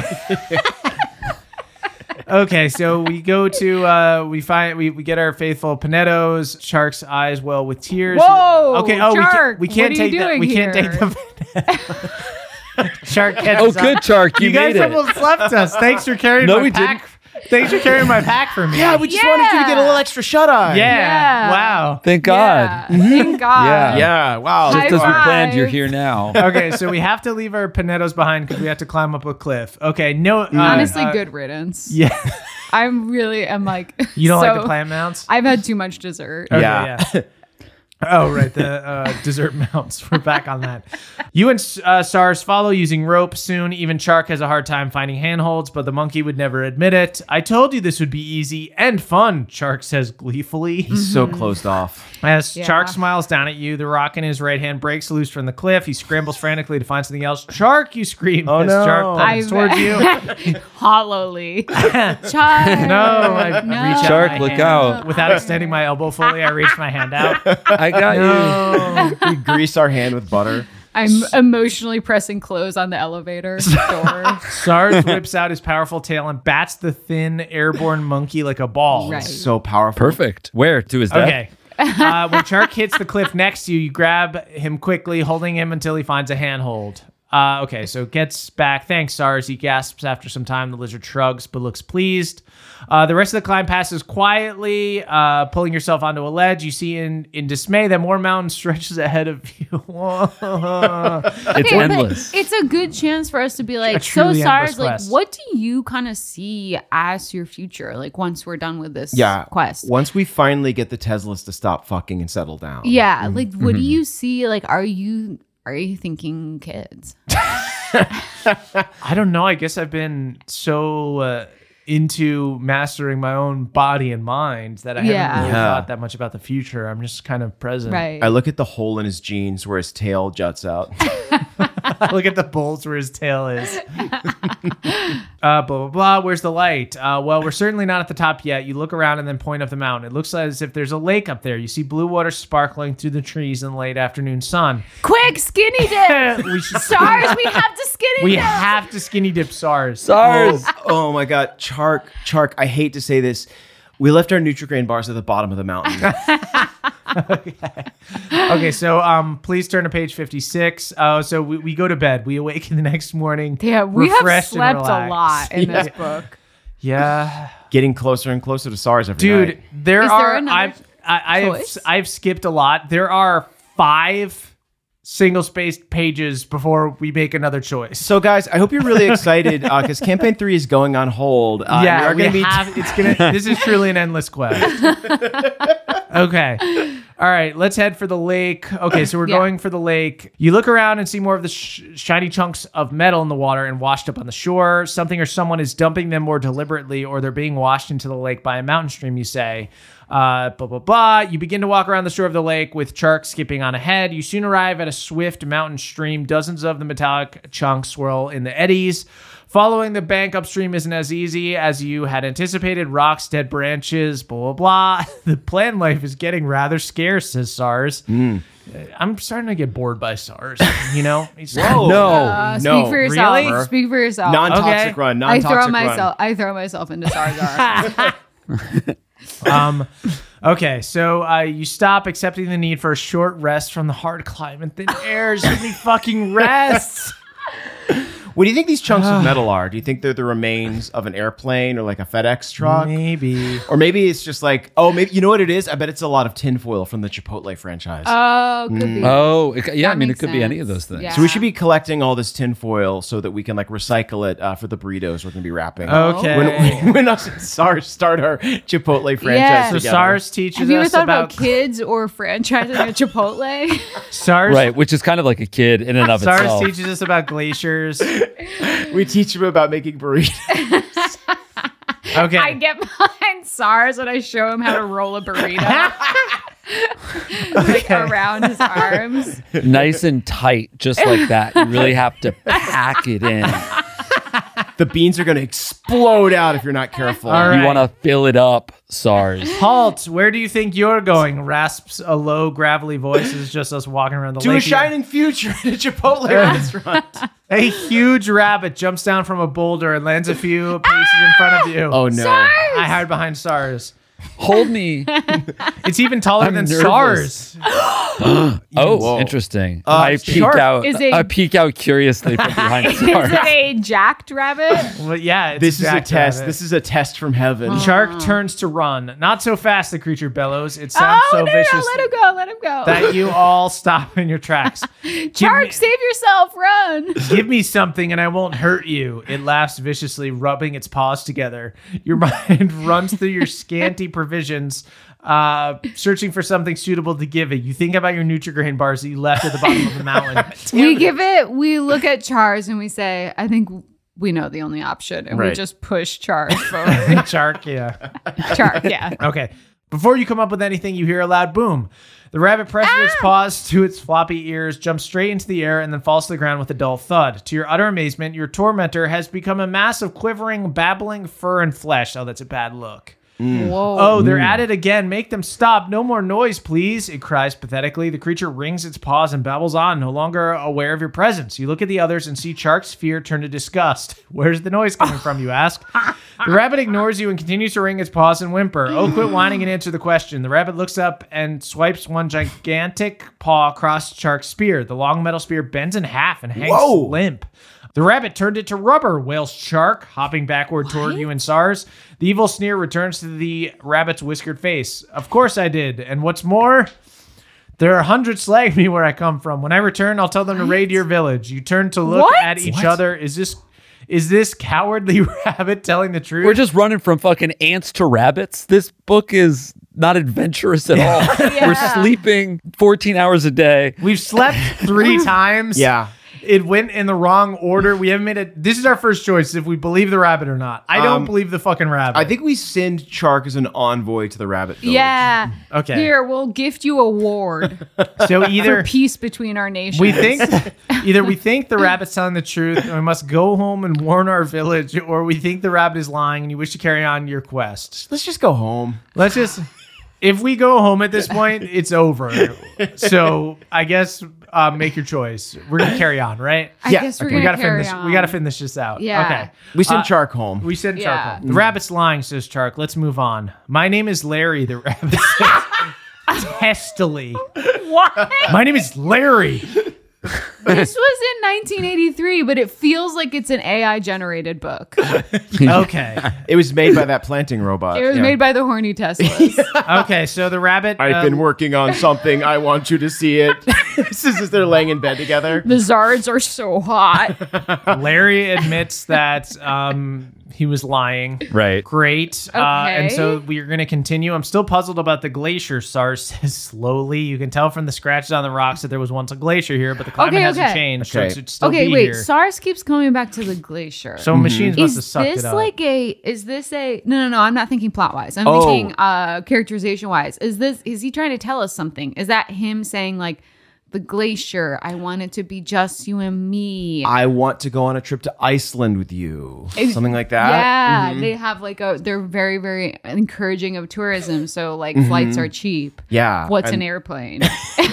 Okay, so we go to uh we find we, we get our faithful Panettos. Chark's eyes well with tears. Whoa, Okay. Oh, Chark, we can't. We can't what are you take that. doing We can't here? take the. Chark Oh, catches good, up. Chark. You, You guys made it. almost left us. Thanks for carrying No, my we pack. Thanks for carrying my pack for me. Yeah, we just wanted you to get a little extra shut eye. Yeah. Yeah. Wow. Thank God. Yeah. Thank God. Yeah. Yeah. Wow. High Just as we five. planned, you're here now. Okay, so we have to leave our Panettos behind because we have to climb up a cliff. Okay, no. Uh, Honestly, uh, good riddance. Yeah. I'm really, I'm like, You don't like so- the plant mounts? I've had too much dessert. Okay, Yeah. yeah. Oh, right. The uh, dessert mounts. We're back on that. You and uh, SARS follow using rope. Soon, even Chark has a hard time finding handholds, but the monkey would never admit it. I told you this would be easy and fun, Chark says gleefully. He's so closed off. As Yeah. Chark smiles down at you, the rock in his right hand breaks loose from the cliff. He scrambles frantically to find something else. Chark, you scream Oh, as no. Chark comes I've- towards you. Hollowly. Chark. No, I No. reach out Chark, my look hand. out. Without extending my elbow fully, I reach my hand out. I got you. We grease our hand with butter. I'm emotionally pressing close on the elevator door. SARS whips out his powerful tail and bats the thin airborne monkey like a ball. Right. So powerful. Perfect. Where? To his death? Okay. Uh, when Chark hits the cliff next to you, you grab him quickly, holding him until he finds a handhold. Uh, okay, so gets back. Thanks, SARS. He gasps after some time. The lizard shrugs but looks pleased. Uh, the rest of the climb passes quietly, uh, pulling yourself onto a ledge. You see in, in dismay that more mountain stretches ahead of you. Whoa. It's Okay, but endless. it's a good chance for us to be like, so truly SARS, endless like, quest. what do you kind of see as your future? Like, once we're done with this Yeah. quest. Once we finally get the Teslas to stop fucking and settle down. Yeah, like, what do you see? Like, are you are you thinking kids? I don't know. I guess I've been so uh, into mastering my own body and mind that I Yeah. haven't really Yeah. thought that much about the future. I'm just kind of present. Right. I look at the hole in his jeans where his tail juts out. I look at the bolts where his tail is. uh, blah, blah, blah. Where's the light? Uh, well, we're certainly not at the top yet. You look around and then point up the mountain. It looks as if there's a lake up there. You see blue water sparkling through the trees in the late afternoon sun. Quick, skinny dip! we should, SARS, we have to skinny we dip! have to skinny dip SARS. SARS. Oh my God. Chark, Chark, I hate to say this. We left our Nutri-Grain bars at the bottom of the mountain. Okay, so um, please turn to page fifty-six. Uh, so we, we go to bed. We awaken the next morning. Yeah, we have refreshed and slept a relaxed. lot in Yeah. this book. Yeah. Getting closer and closer to SARS every Dude, night. there Is there are another I've I, I've choice? I've skipped a lot. There are five single spaced pages before we make another choice. So guys, I hope you're really excited because campaign three is going on hold. Uh, yeah, we are we going to be have, it's gonna. This is truly an endless quest. Okay, all right. Let's head for the lake. Okay, so we're Yeah. going for the lake. You look around and see more of the sh- shiny chunks of metal in the water and washed up on the shore. Something or someone is dumping them more deliberately, or they're being washed into the lake by a mountain stream. You say. Uh, blah, blah, blah. You begin to walk around the shore of the lake with Chark skipping on ahead. You soon arrive at a swift mountain stream. Dozens of the metallic chunks swirl in the eddies. Following the bank upstream isn't as easy as you had anticipated. Rocks, dead branches, blah, blah, blah. The plant life is getting rather scarce, says SARS. Mm. I'm starting to get bored by SARS, you know? He's Whoa. No. Uh, speak no. for yourself. Really? Speak for yourself. Non-toxic Okay. run. I Non-toxic throw run. myself. I throw myself into Sarzar. Um, okay, so uh, you stop accepting the need for a short rest from the hard climb and thin air. Should be fucking rest. What do you think these chunks of metal are? Do you think they're the remains of an airplane or like a FedEx truck? Maybe. Or maybe it's just like, oh, maybe, you know what it is? I bet it's a lot of tinfoil from the Chipotle franchise. Oh, could be. Oh, it, yeah. That I mean, it makes could be any sense. of those things. Yeah. So we should be collecting all this tinfoil so that we can like recycle it uh, for the burritos we're going to be wrapping. Okay. When, when us and SARS start our Chipotle franchise Yeah. So together. SARS teaches Have you ever us thought about, about kids or franchising a Chipotle? SARS. Right, which is kind of like a kid in and of SARS itself. teaches us about glaciers. We teach them about making burritos. Okay. I get behind SARS and I show him how to roll a burrito. Like around his arms. Nice and tight, just like that. You really have to pack it in. The beans are going to explode out if you're not careful. All right. You want to fill it up, SARS. Halt, where do you think you're going? Rasps a low, gravelly voice. It's just us walking around the To lake. a shining future at a Chipotle restaurant. A huge rabbit jumps down from a boulder and lands a few paces in front of you. Oh, no. I hide behind SARS. Hold me. It's even taller I'm than nervous. SARS. Oh, Whoa. interesting. Uh, I peek shark out. is a- I peek out curiously from behind Is SARS. it a jacked rabbit? Well, yeah, it's This is a Jack test. Rabbit. This is a test from heaven. Shark turns to run. Not so fast, the creature bellows. It sounds Oh, so no, no, vicious no, let him go, let him go. that you all stop in your tracks. Chark, me- save yourself, run. Give me something and I won't hurt you. It laughs viciously, rubbing its paws together. Your mind runs through your scanty provisions, uh, searching for something suitable to give it. You think about your Nutri-Grain bars that you left at the bottom of the mountain. We give it, we look at Chars and we say, I think we know the only option. And we Right. just push Chars forward. Shark, yeah. Chark, yeah. Okay. Before you come up with anything, you hear a loud boom. The rabbit presses its paws to its floppy ears, jumps straight into the air, and then falls to the ground with a dull thud. To your utter amazement, your tormentor has become a mass of quivering, babbling fur and flesh. Oh, that's a bad look. Whoa. Oh, they're at it again. Make them stop. No more noise, please. It cries pathetically. The creature wrings its paws and babbles on, no longer aware of your presence. You look at the others and see Chark's fear turn to disgust. Where's the noise coming from, you ask? The rabbit ignores you and continues to wring its paws and whimper. Oh, quit whining and answer the question. The rabbit looks up and swipes one gigantic paw across Chark's spear. The long metal spear bends in half and hangs Whoa. limp. The rabbit turned it to rubber, wails Chark, hopping backward toward you and SARS. The evil sneer returns to the rabbit's whiskered face. Of course I did. And what's more, there are hundreds slag me where I come from. When I return, I'll tell them to raid your village. You turn to look What? at each other. Is this is this cowardly rabbit telling the truth? We're just running from fucking ants to rabbits. This book is not adventurous at all. We're sleeping fourteen hours a day. We've slept three times. Yeah. It went in the wrong order. We haven't made it. This is our first choice if we believe the rabbit or not. I don't Um, believe the fucking rabbit. I think we send Chark as an envoy to the rabbit village. Yeah. Okay. Here, we'll gift you a ward so. for Either peace between our nations. we think, either we think the rabbit's telling the truth, and we must go home and warn our village, or we think the rabbit is lying, and you wish to carry on your quest. Let's just go home. Let's just. If we go home at this point, it's over. So I guess uh, make your choice. We're gonna carry on, right? I Yeah, guess we're okay. We gonna gotta carry finish. on. We gotta finish this out. Yeah. Okay. We send Uh, Chark home. We send Chark Yeah. home. The rabbit's lying, says Chark. Let's move on. My name is Larry, the rabbit says testily. What? My name is Larry. This was in nineteen eighty-three, but it feels like it's an A I generated book. Okay. It was made by that planting robot. It was Yeah. made by the horny Teslas. Okay. So the rabbit. I've uh, been working on something. I want you to see it. This is as they're laying in bed together. The Zards are so hot. Larry admits that um, he was lying. Right. Great. Uh, and Okay. so we're going to continue. I'm still puzzled about the glacier, SARS says slowly. You can tell from the scratches on the rocks that there was once a glacier here, but the climate Okay, hasn't Okay. changed, Okay. so it should still Okay, be wait. here. SARS keeps coming back to the glacier. So machines must have is sucked this it up. like a? Is this a? No, no, no. I'm not thinking plot wise. I'm Oh. thinking uh characterization wise. Is this? Is he trying to tell us something? Is that him saying like the glacier? I want it to be just you and me. I want to go on a trip to Iceland with you. It- Something like that. Yeah, they have like a. They're very, very encouraging of tourism. So like flights are cheap. Yeah. What's And an airplane?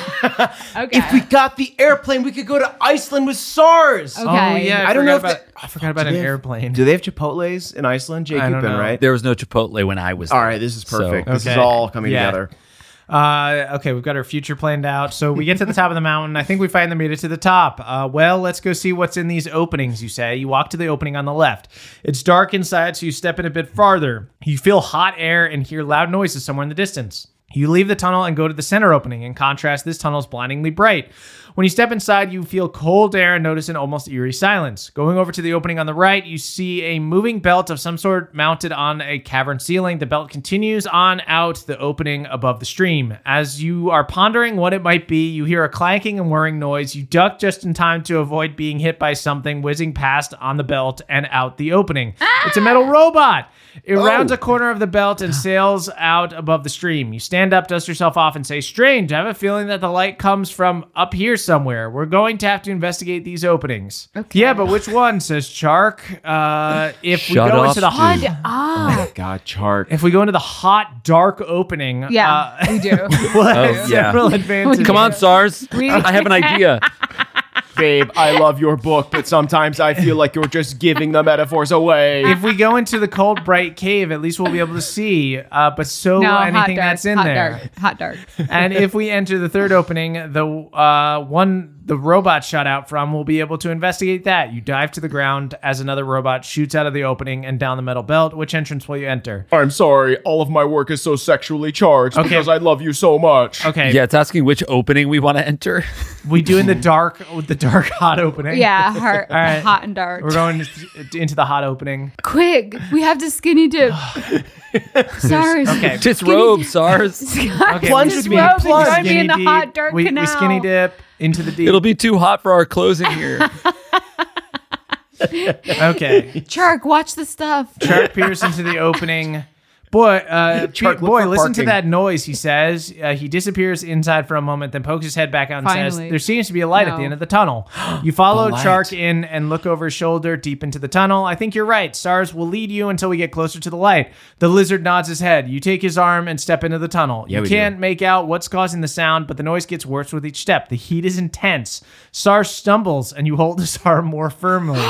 Okay. If we got the airplane, we could go to Iceland with SARS. Okay. Oh yeah, I, I don't forgot know if about, they- I forgot about Do an they have- airplane. Do they have Chipotle's in Iceland? Jake, I you've don't been know. right. There was no Chipotle when I was All there. right, this is So- perfect. This is Okay. all coming Yeah. together. Uh, okay, we've got our future planned out. So we get to the top of the mountain. I think we finally made it to the top. Uh, well, let's go see what's in these openings, you say. You walk to the opening on the left. It's dark inside, so you step in a bit farther. You feel hot air and hear loud noises somewhere in the distance. You leave the tunnel and go to the center opening. In contrast, this tunnel is blindingly bright. When you step inside, you feel cold air and notice an almost eerie silence. Going over to the opening on the right, you see a moving belt of some sort mounted on a cavern ceiling. The belt continues on out the opening above the stream. As you are pondering what it might be, you hear a clanking and whirring noise. You duck just in time to avoid being hit by something whizzing past on the belt and out the opening. It's a metal robot. It rounds a corner of the belt and sails out above the stream. You stand up, dust yourself off, and say, "Strange, I have a feeling that the light comes from up here somewhere. We're going to have to investigate these openings." Okay. Yeah, but which one, says Chark. Uh, if we Shut go up, into the dude. hot, Hot- ah, God, Chark. if we go into the hot, dark opening, yeah, uh, we do. we'll have Oh, yeah. several advantages. Come on, SARS. We- I have an idea. Babe, I love your book, but sometimes I feel like you're just giving the metaphors away. If we go into the cold, bright cave, at least we'll be able to see. Uh, but so No, anything hot dark, that's in hot there. dark, hot dark. And if we enter the third opening, the uh, one the robot shot out from, we'll be able to investigate that. You dive to the ground as another robot shoots out of the opening and down the metal belt. Which entrance will you enter? I'm sorry, all of my work is so sexually charged Okay. because I love you so much. Okay, Yeah, it's asking which opening we want to enter. we do in the dark with the dark hot opening. Yeah, hot, All right. hot and dark. We're going into the hot opening. Quick, we have to skinny dip. SARS. Okay. Disrobe, SARS. Okay, Plunge we with Just me, robe and plunge. join me in the Skinny hot deep. dark we, canal. we skinny dip into the deep. It'll be too hot for our closing here. Okay. Chark, watch the stuff. Chark peers into the opening. Boy, uh, Chark, Pete- look boy, for listen to parking. that noise, he says. Uh, he disappears inside for a moment, then pokes his head back out and says, Finally. "There seems to be a light at the No. end of the tunnel." You follow The light. Chark in and look over his shoulder deep into the tunnel. "I think you're right. SARS will lead you until we get closer to the light." The lizard nods his head. You take his arm and step into the tunnel. Yeah, you we do. can't make out what's causing the sound, but the noise gets worse with each step. The heat is intense. SARS stumbles, and you hold his arm more firmly.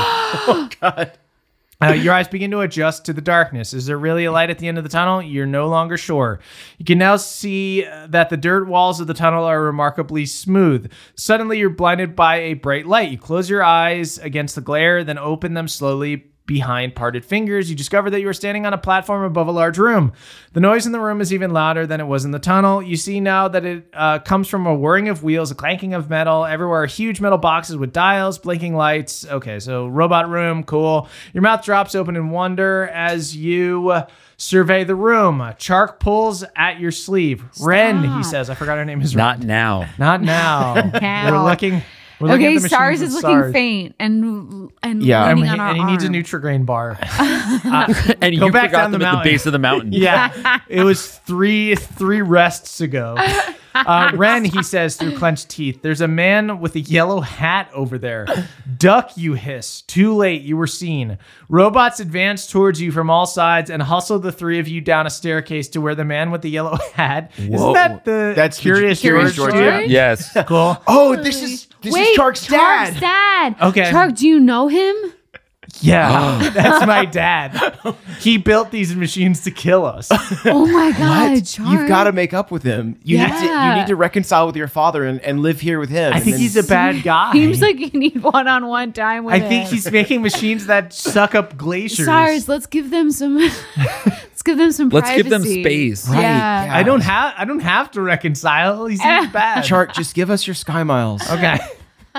Uh, your eyes begin to adjust to the darkness. Is there really a light at the end of the tunnel? You're no longer sure. You can now see uh, that the dirt walls of the tunnel are remarkably smooth. Suddenly, you're blinded by a bright light. You close your eyes against the glare, then open them slowly. Behind parted fingers, you discover that you are standing on a platform above a large room. The noise in the room is even louder than it was in the tunnel. You see now that it uh, comes from a whirring of wheels, a clanking of metal. Everywhere are huge metal boxes with dials, blinking lights. Okay, so robot room, cool. Your mouth drops open in wonder as you uh, survey the room. Chark pulls at your sleeve. Ren, he says. I forgot her name is Ren. Not now. Not now. Now. We're looking. We're looking Okay, at the SARS machines is with looking SARS. faint and and Yeah. And, leaning he, on our and he needs a arm. Nutrigrain bar. And Go you back forgot down the them at the mountain. base of the mountain. Yeah, it was three three rests ago. Uh, Ren, he says through clenched teeth, "There's a man with a yellow hat over there. Duck, you hiss. Too late, you were seen." Robots advance towards you from all sides and hustle the three of you down a staircase to where the man with the yellow hat. Whoa. Isn't that the That's the Curious, Curious George? George, dude? yeah. Yes. Cool. Oh, this is this Wait, is Chark's dad. Chark's dad. Okay. Chark, do you know him? Yeah, that's my dad. He built these machines to kill us. Oh my God, Chark. You've got to make up with him. You need to you Yeah. need to reconcile with your father and, and live here with him. I And think then- he's a bad guy. Seems like you need one-on-one time with I him. think he's making machines that suck up glaciers. SARS, let's give them some. let's give them some. Let's give them privacy. space. Right, Yeah. yeah. I don't have I don't have to reconcile. He seems bad. Chark, just give us your sky miles. Okay.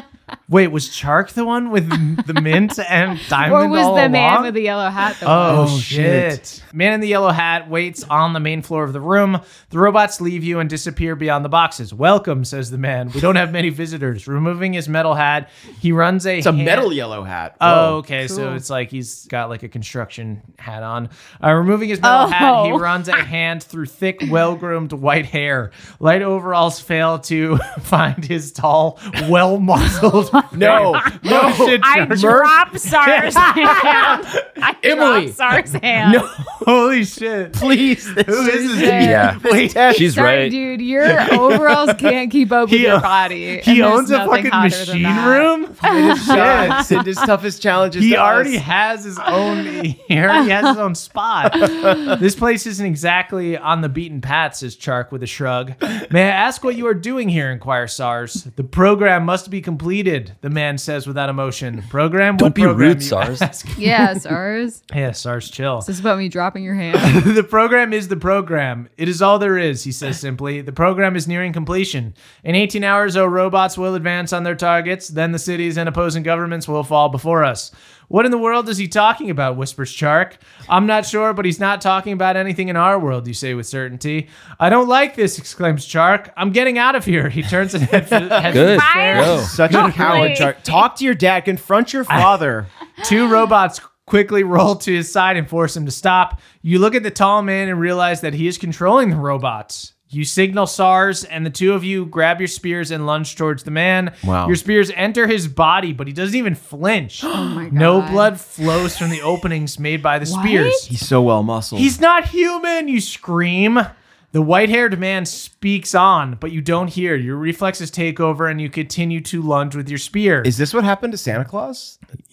Wait, was Chark the one with the mint and diamond Or was all the man along? with the yellow hat the Oh, one? shit. Man in the yellow hat waits on the main floor of the room. The robots leave you and disappear beyond the boxes. Welcome, says the man. We don't have many visitors. Removing his metal hat, he runs a It's a hand- metal yellow hat. Oh, Whoa. okay. So it's like he's got like a construction hat on. Uh, removing his metal hat, he Oh. runs a hand through thick, well-groomed white hair. Light overalls fail to find his tall, well-muscled. No, no. shit, I Chark. drop Sar's hand. I Emily. drop Sar's hand. No, Holy shit. please. This Who is this? Yeah. Wait, She's Sorry, right. dude. Your overalls can't keep up with He- your body. He and there's owns a nothing fucking hotter than machine that. room? shit. Cinder's toughest challenges. He to already us. has his own. He already has his own spot. This place isn't exactly on the beaten path, says Chark with a shrug. May I ask what you are doing here? Inquires Sars. The program must be completed. The man says without emotion. Program. Don't What be program, rude, you Sars. ask? Yeah, Sars. Yeah, Sars, chill. Is this about me dropping your hand? The program is the program. It is all there is, he says simply. The program is nearing completion. In eighteen hours, our robots will advance on their targets. Then the cities and opposing governments will fall before us. What in the world is he talking about, whispers Chark. I'm not sure, but he's not talking about anything in our world, you say with certainty. I don't like this, exclaims Chark. I'm getting out of here. He turns and heads for, heads for Good. the stairs. Go. Such a coward, Wait. Chark. Talk to your dad. Confront your father. Two robots quickly roll to his side and force him to stop. You look at the tall man and realize that he is controlling the robots. You signal Sars, and the two of you grab your spears and lunge towards the man. Wow. Your spears enter his body, but he doesn't even flinch. Oh my god. No blood flows from the openings made by the spears. He's so well muscled. He's not human, you scream. The white-haired man speaks on, but you don't hear. Your reflexes take over, and you continue to lunge with your spear. Is this what happened to Santa Claus?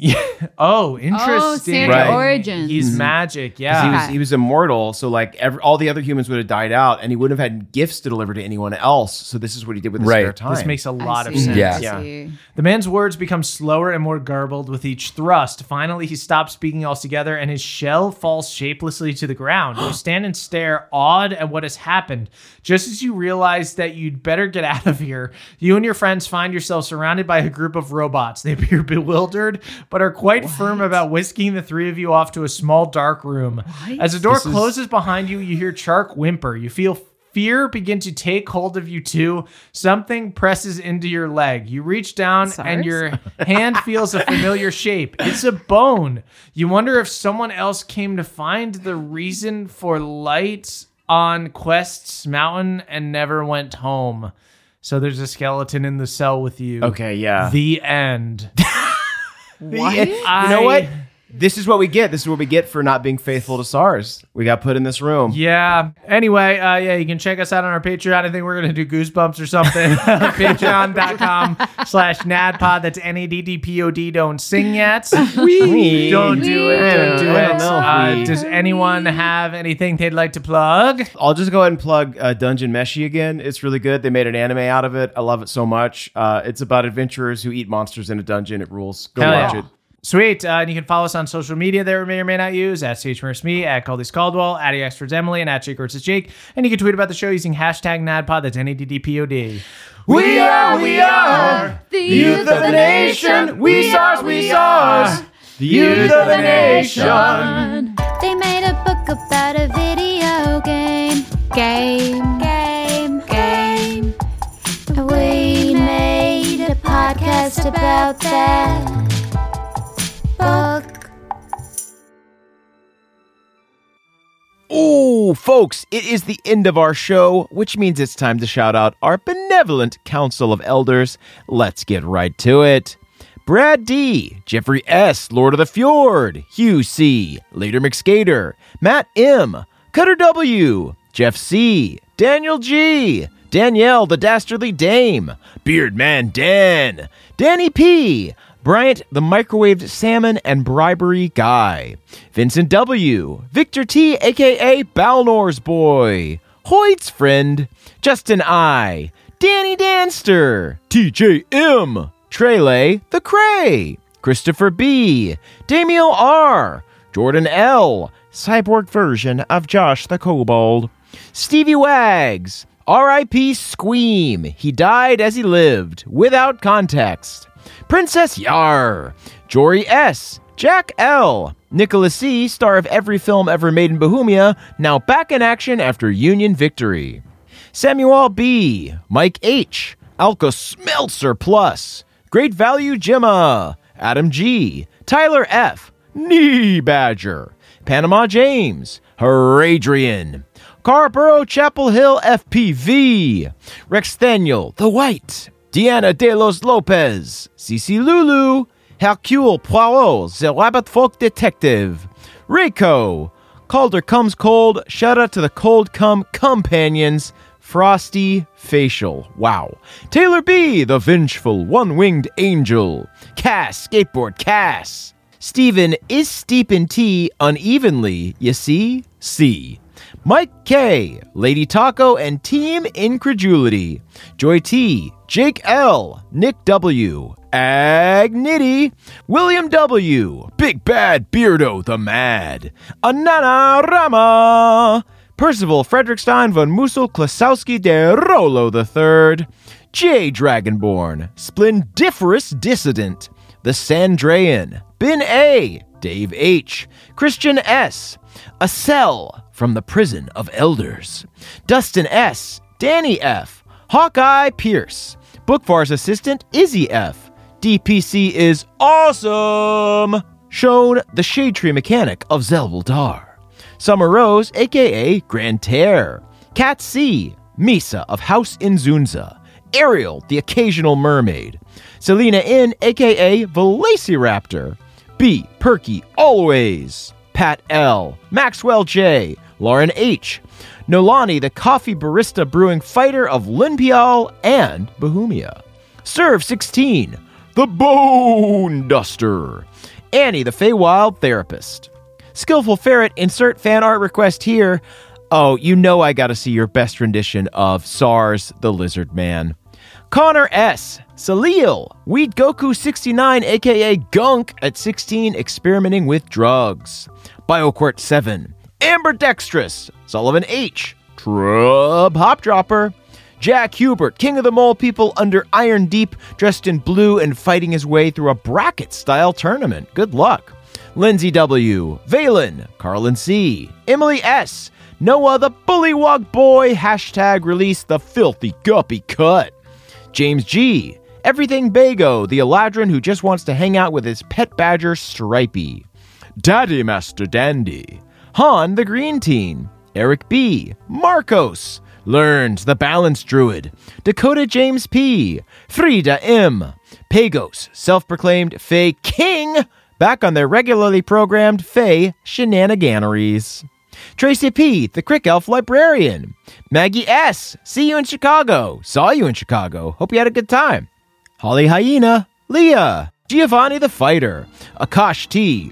Oh, interesting. Santa Right. Origins. He's Mm-hmm. magic, He yeah. was he was immortal, so like every, all the other humans would have died out, and he wouldn't have had gifts to deliver to anyone else. So this is what he did with his Right. spare time. This makes a I lot of see, sense. Yeah. I Yeah. see. The man's words become slower and more garbled with each thrust. Finally, he stops speaking altogether, and his shell falls shapelessly to the ground. You stand and stare, awed at what has happened. Just as you realize that you'd better get out of here, you and your friends find yourselves surrounded by a group of robots. They appear bewildered, but are quite firm about whisking the three of you off to a small dark room. As the door This is- closes behind you, you hear Chark whimper. You feel fear begin to take hold of you too. Something presses into your leg. You reach down and Sars? your hand feels a familiar shape. It's a bone. You wonder if someone else came to find the reason for light on Quest's mountain and never went home. So there's a skeleton in the cell with you. Okay, yeah. The end. What? You know I- what? This is what we get. This is what we get for not being faithful to SARS. We got put in this room. Yeah. Anyway, uh, yeah, you can check us out on our Patreon. I think we're going to do Goosebumps or something. Patreon.com slash NADPOD. That's N A D D P O D. Don't sing yet. We Don't do it. Don't do I don't it. know if Uh, we- does anyone have anything they'd like to plug? I'll just go ahead and plug uh, Dungeon Meshi again. It's really good. They made an anime out of it. I love it so much. Uh, it's about adventurers who eat monsters in a dungeon. It rules. Go Hell watch yeah. it. Sweet. Uh, and you can follow us on social media that we may or may not use at SageMersMe, at Caldy's Caldwell, at Experts Emily, and at Jake versus Jake. And you can tweet about the show using hashtag NADPOD. That's N A D D P O D. We are, we are The youth of the nation. We SARS, we SARS. The youth of the nation. They made a book about a video game. Game, game, game. And we made a podcast about that book. Ooh, folks, it is the end of our show, which means it's time to shout out our benevolent Council of Elders. Let's get right to it. Brad D, Jeffrey S, Lord of the Fjord, Hugh C, Later McSkater, Matt M, Cutter W, Jeff C, Daniel G, Danielle the Dastardly Dame, Beardman Dan, Danny P, Bryant the Microwaved Salmon and Bribery Guy, Vincent W, Victor T, aka Balnor's Boy, Hoyt's Friend, Justin I, Danny Danster, T J M, Trele the Cray, Christopher B, Damio R, Jordan L, Cyborg version of Josh the Kobold, Stevie Wags, R I P Squeam, he died as he lived, without context, Princess Yar, Jory S., Jack L., Nicholas C., star of every film ever made in Bohemia, now back in action after Union victory. Samuel B., Mike H., Alka Smeltzer Plus, Great Value Gemma, Adam G., Tyler F., Knee Badger, Panama James, Hadrian, Carborough Chapel Hill F P V, Rex Thaniel, The White, Deanna De Los Lopez, Cece Lulu, Hercule Poirot, The Rabbit Folk Detective, Reiko, Calder Comes Cold, shout out to the Cold Come Companions, Frosty Facial, wow. Taylor B., The Vengeful One-Winged Angel, Cass, Skateboard Cass, Steven is steep in tea unevenly, you see? C. Mike K., Lady Taco and Team Incredulity, Joy T., Jake L., Nick W., Agnity, William W., Big Bad Beardo the Mad, Anana Rama, Percival Frederickstein von Mussel Klasowski de Rolo the Third, J. Dragonborn, Splendiferous Dissident, The Sandrean, Ben A., Dave H., Christian S., A Cell from the Prison of Elders, Dustin S., Danny F., Hawkeye Pierce, Bookvar's assistant Izzy F., D P C is awesome, Shown the Shade Tree Mechanic of Zelvaldar, Summer Rose, a k a. Grand Tear, Cat C., Misa of House Inzunza, Ariel, the Occasional Mermaid, Selena N., a k a. Velociraptor, B. Perky Always, Pat L., Maxwell J., Lauren H., Nolani, the Coffee Barista Brewing Fighter of Linpial and Bohemia, Serve sixteen, the Bone Duster, Annie, the Feywild Therapist, Skillful Ferret, insert fan art request here. Oh, you know I gotta see your best rendition of SARS the Lizard Man. Connor S., Salil, Weed Goku sixty-nine, a k a. Gunk at sixteen, experimenting with drugs. BioQuart seven, Amber Dextrous, Sullivan H., Trub Hopdropper, Jack Hubert, King of the Mole People under Iron Deep, dressed in blue and fighting his way through a bracket-style tournament. Good luck. Lindsay W., Valen, Carlin C., Emily S., Noah the Bullywug Boy, hashtag release the filthy guppy cut, James G., Everything Bago, the Eladrin who just wants to hang out with his pet badger Stripey, Daddy Master Dandy, Han the Green Teen, Eric B., Marcos, Learned the Balance Druid, Dakota James P., Frida M., Pagos, self-proclaimed Fae King, back on their regularly programmed Fae shenaniganeries. Tracy P., the Crick Elf Librarian. Maggie S., see you in Chicago. Saw you in Chicago. Hope you had a good time. Holly Hyena. Leah. Giovanni the Fighter. Akash T.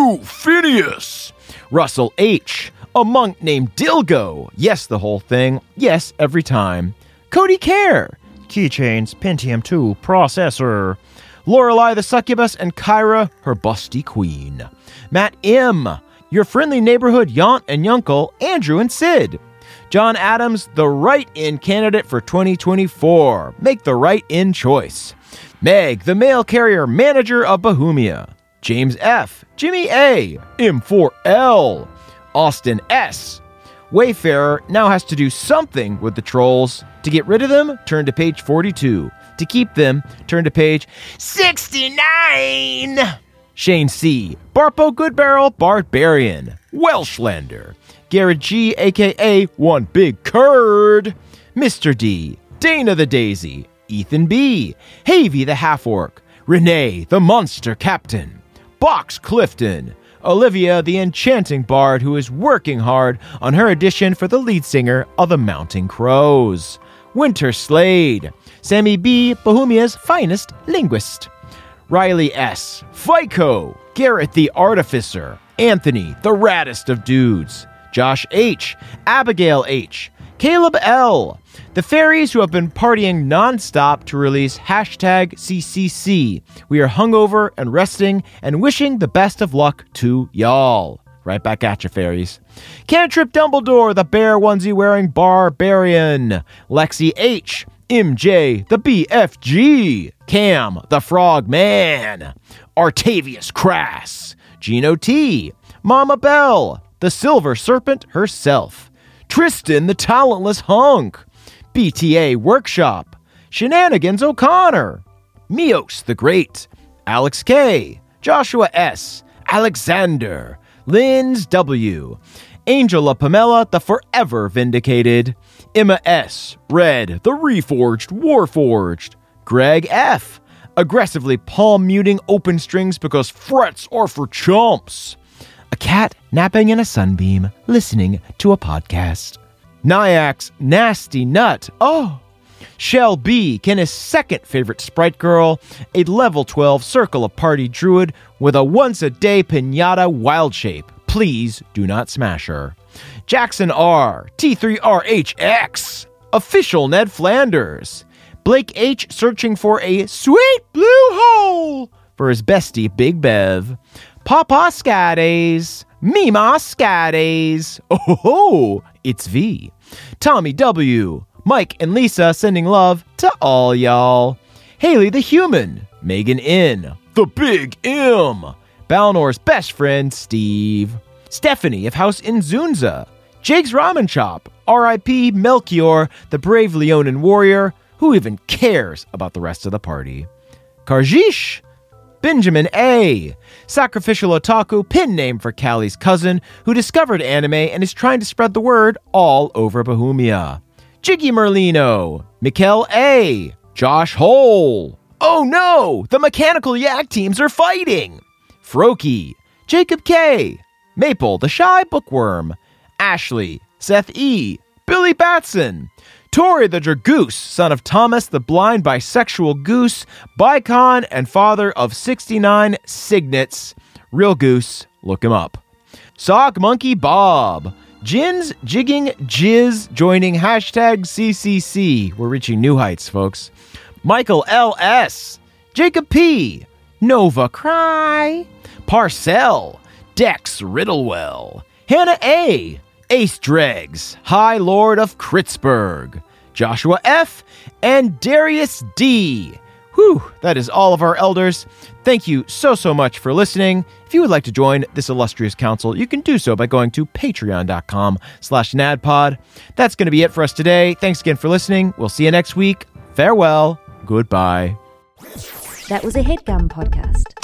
Doophinius. Russell H. A monk named Dilgo. Yes, the whole thing. Yes, every time. Cody Care. Keychains Pentium two processor. Lorelei the Succubus and Kyra, her busty queen. Matt M., your friendly neighborhood Yaunt and Yunkle, Andrew and Sid. John Adams, the write-in candidate for twenty twenty-four. Make the write-in choice. Meg, the mail carrier manager of Bohemia. James F., Jimmy A., M four L, Austin S. Wayfarer now has to do something with the trolls. To get rid of them, turn to page forty-two. To keep them, turn to page sixty-nine. Shane C., Barpo Goodbarrel Barbarian, Welshlander, Garrett G., a k a. One Big Curd, Mister D., Dana the Daisy, Ethan B., Havy the Half-Orc, Renee the Monster Captain, Box Clifton, Olivia the Enchanting Bard who is working hard on her audition for the lead singer of the Mounting Crows, Winter Slade, Sammy B., Bohemia's finest linguist, Riley S., FICO, Garrett the Artificer, Anthony, the raddest of dudes, Josh H., Abigail H., Caleb L., the fairies who have been partying nonstop to release hashtag C C C. We are hungover and resting and wishing the best of luck to y'all. Right back at you, fairies. Cantrip Dumbledore, the bear onesie wearing barbarian, Lexi H., M J, the B F G, Cam, the Frog Man, Artavius Crass, Gino T, Mama Bell, the Silver Serpent herself, Tristan, the Talentless Hunk, B T A Workshop, Shenanigans O'Connor, Mios the Great, Alex K, Joshua S, Alexander, Linz W, Angela Pamela, the Forever Vindicated, Emma S, Red, the Reforged Warforged, Greg F, aggressively palm-muting open strings because frets are for chumps, a cat napping in a sunbeam, listening to a podcast, Nyax Nasty Nut, oh, Shell B, Kenneth's second favorite sprite girl, a level twelve Circle of Party druid with a once-a-day pinata wild shape. Please do not smash her. Jackson R, T three R H X, official Ned Flanders, Blake H searching for a sweet blue hole for his bestie Big Bev, Papa Scades, Mima Scades, oh ho ho, it's V, Tommy W, Mike and Lisa sending love to all y'all, Haley the Human, Megan N, the Big M, Balnor's best friend Steve, Stephanie of House Inzunza, Jake's Ramen Shop, R I P Melchior, the brave Leonin warrior, who even cares about the rest of the party, Karjish, Benjamin A, Sacrificial Otaku, pin name for Callie's cousin, who discovered anime and is trying to spread the word all over Bohemia, Jiggy Merlino, Mikkel A, Josh Hole, oh no, the Mechanical Yak teams are fighting, Froky, Jacob K, Maple, the Shy Bookworm, Ashley, Seth E, Billy Batson, Tori the Dragoose, son of Thomas the blind bisexual goose, Bicon and father of sixty-nine signets, real goose, look him up, Sock Monkey Bob, Jin's Jigging Jizz joining hashtag C C C, we're reaching new heights, folks, Michael L S, Jacob P, Nova Cry, Parcell, Dex Riddlewell, Hannah A, Ace Dregs, High Lord of Kritzburg, Joshua F, and Darius D. Whew, that is all of our elders. Thank you so, so much for listening. If you would like to join this illustrious council, you can do so by going to patreon.com slash nadpod. That's going to be it for us today. Thanks again for listening. We'll see you next week. Farewell. Goodbye. That was a HeadGum podcast.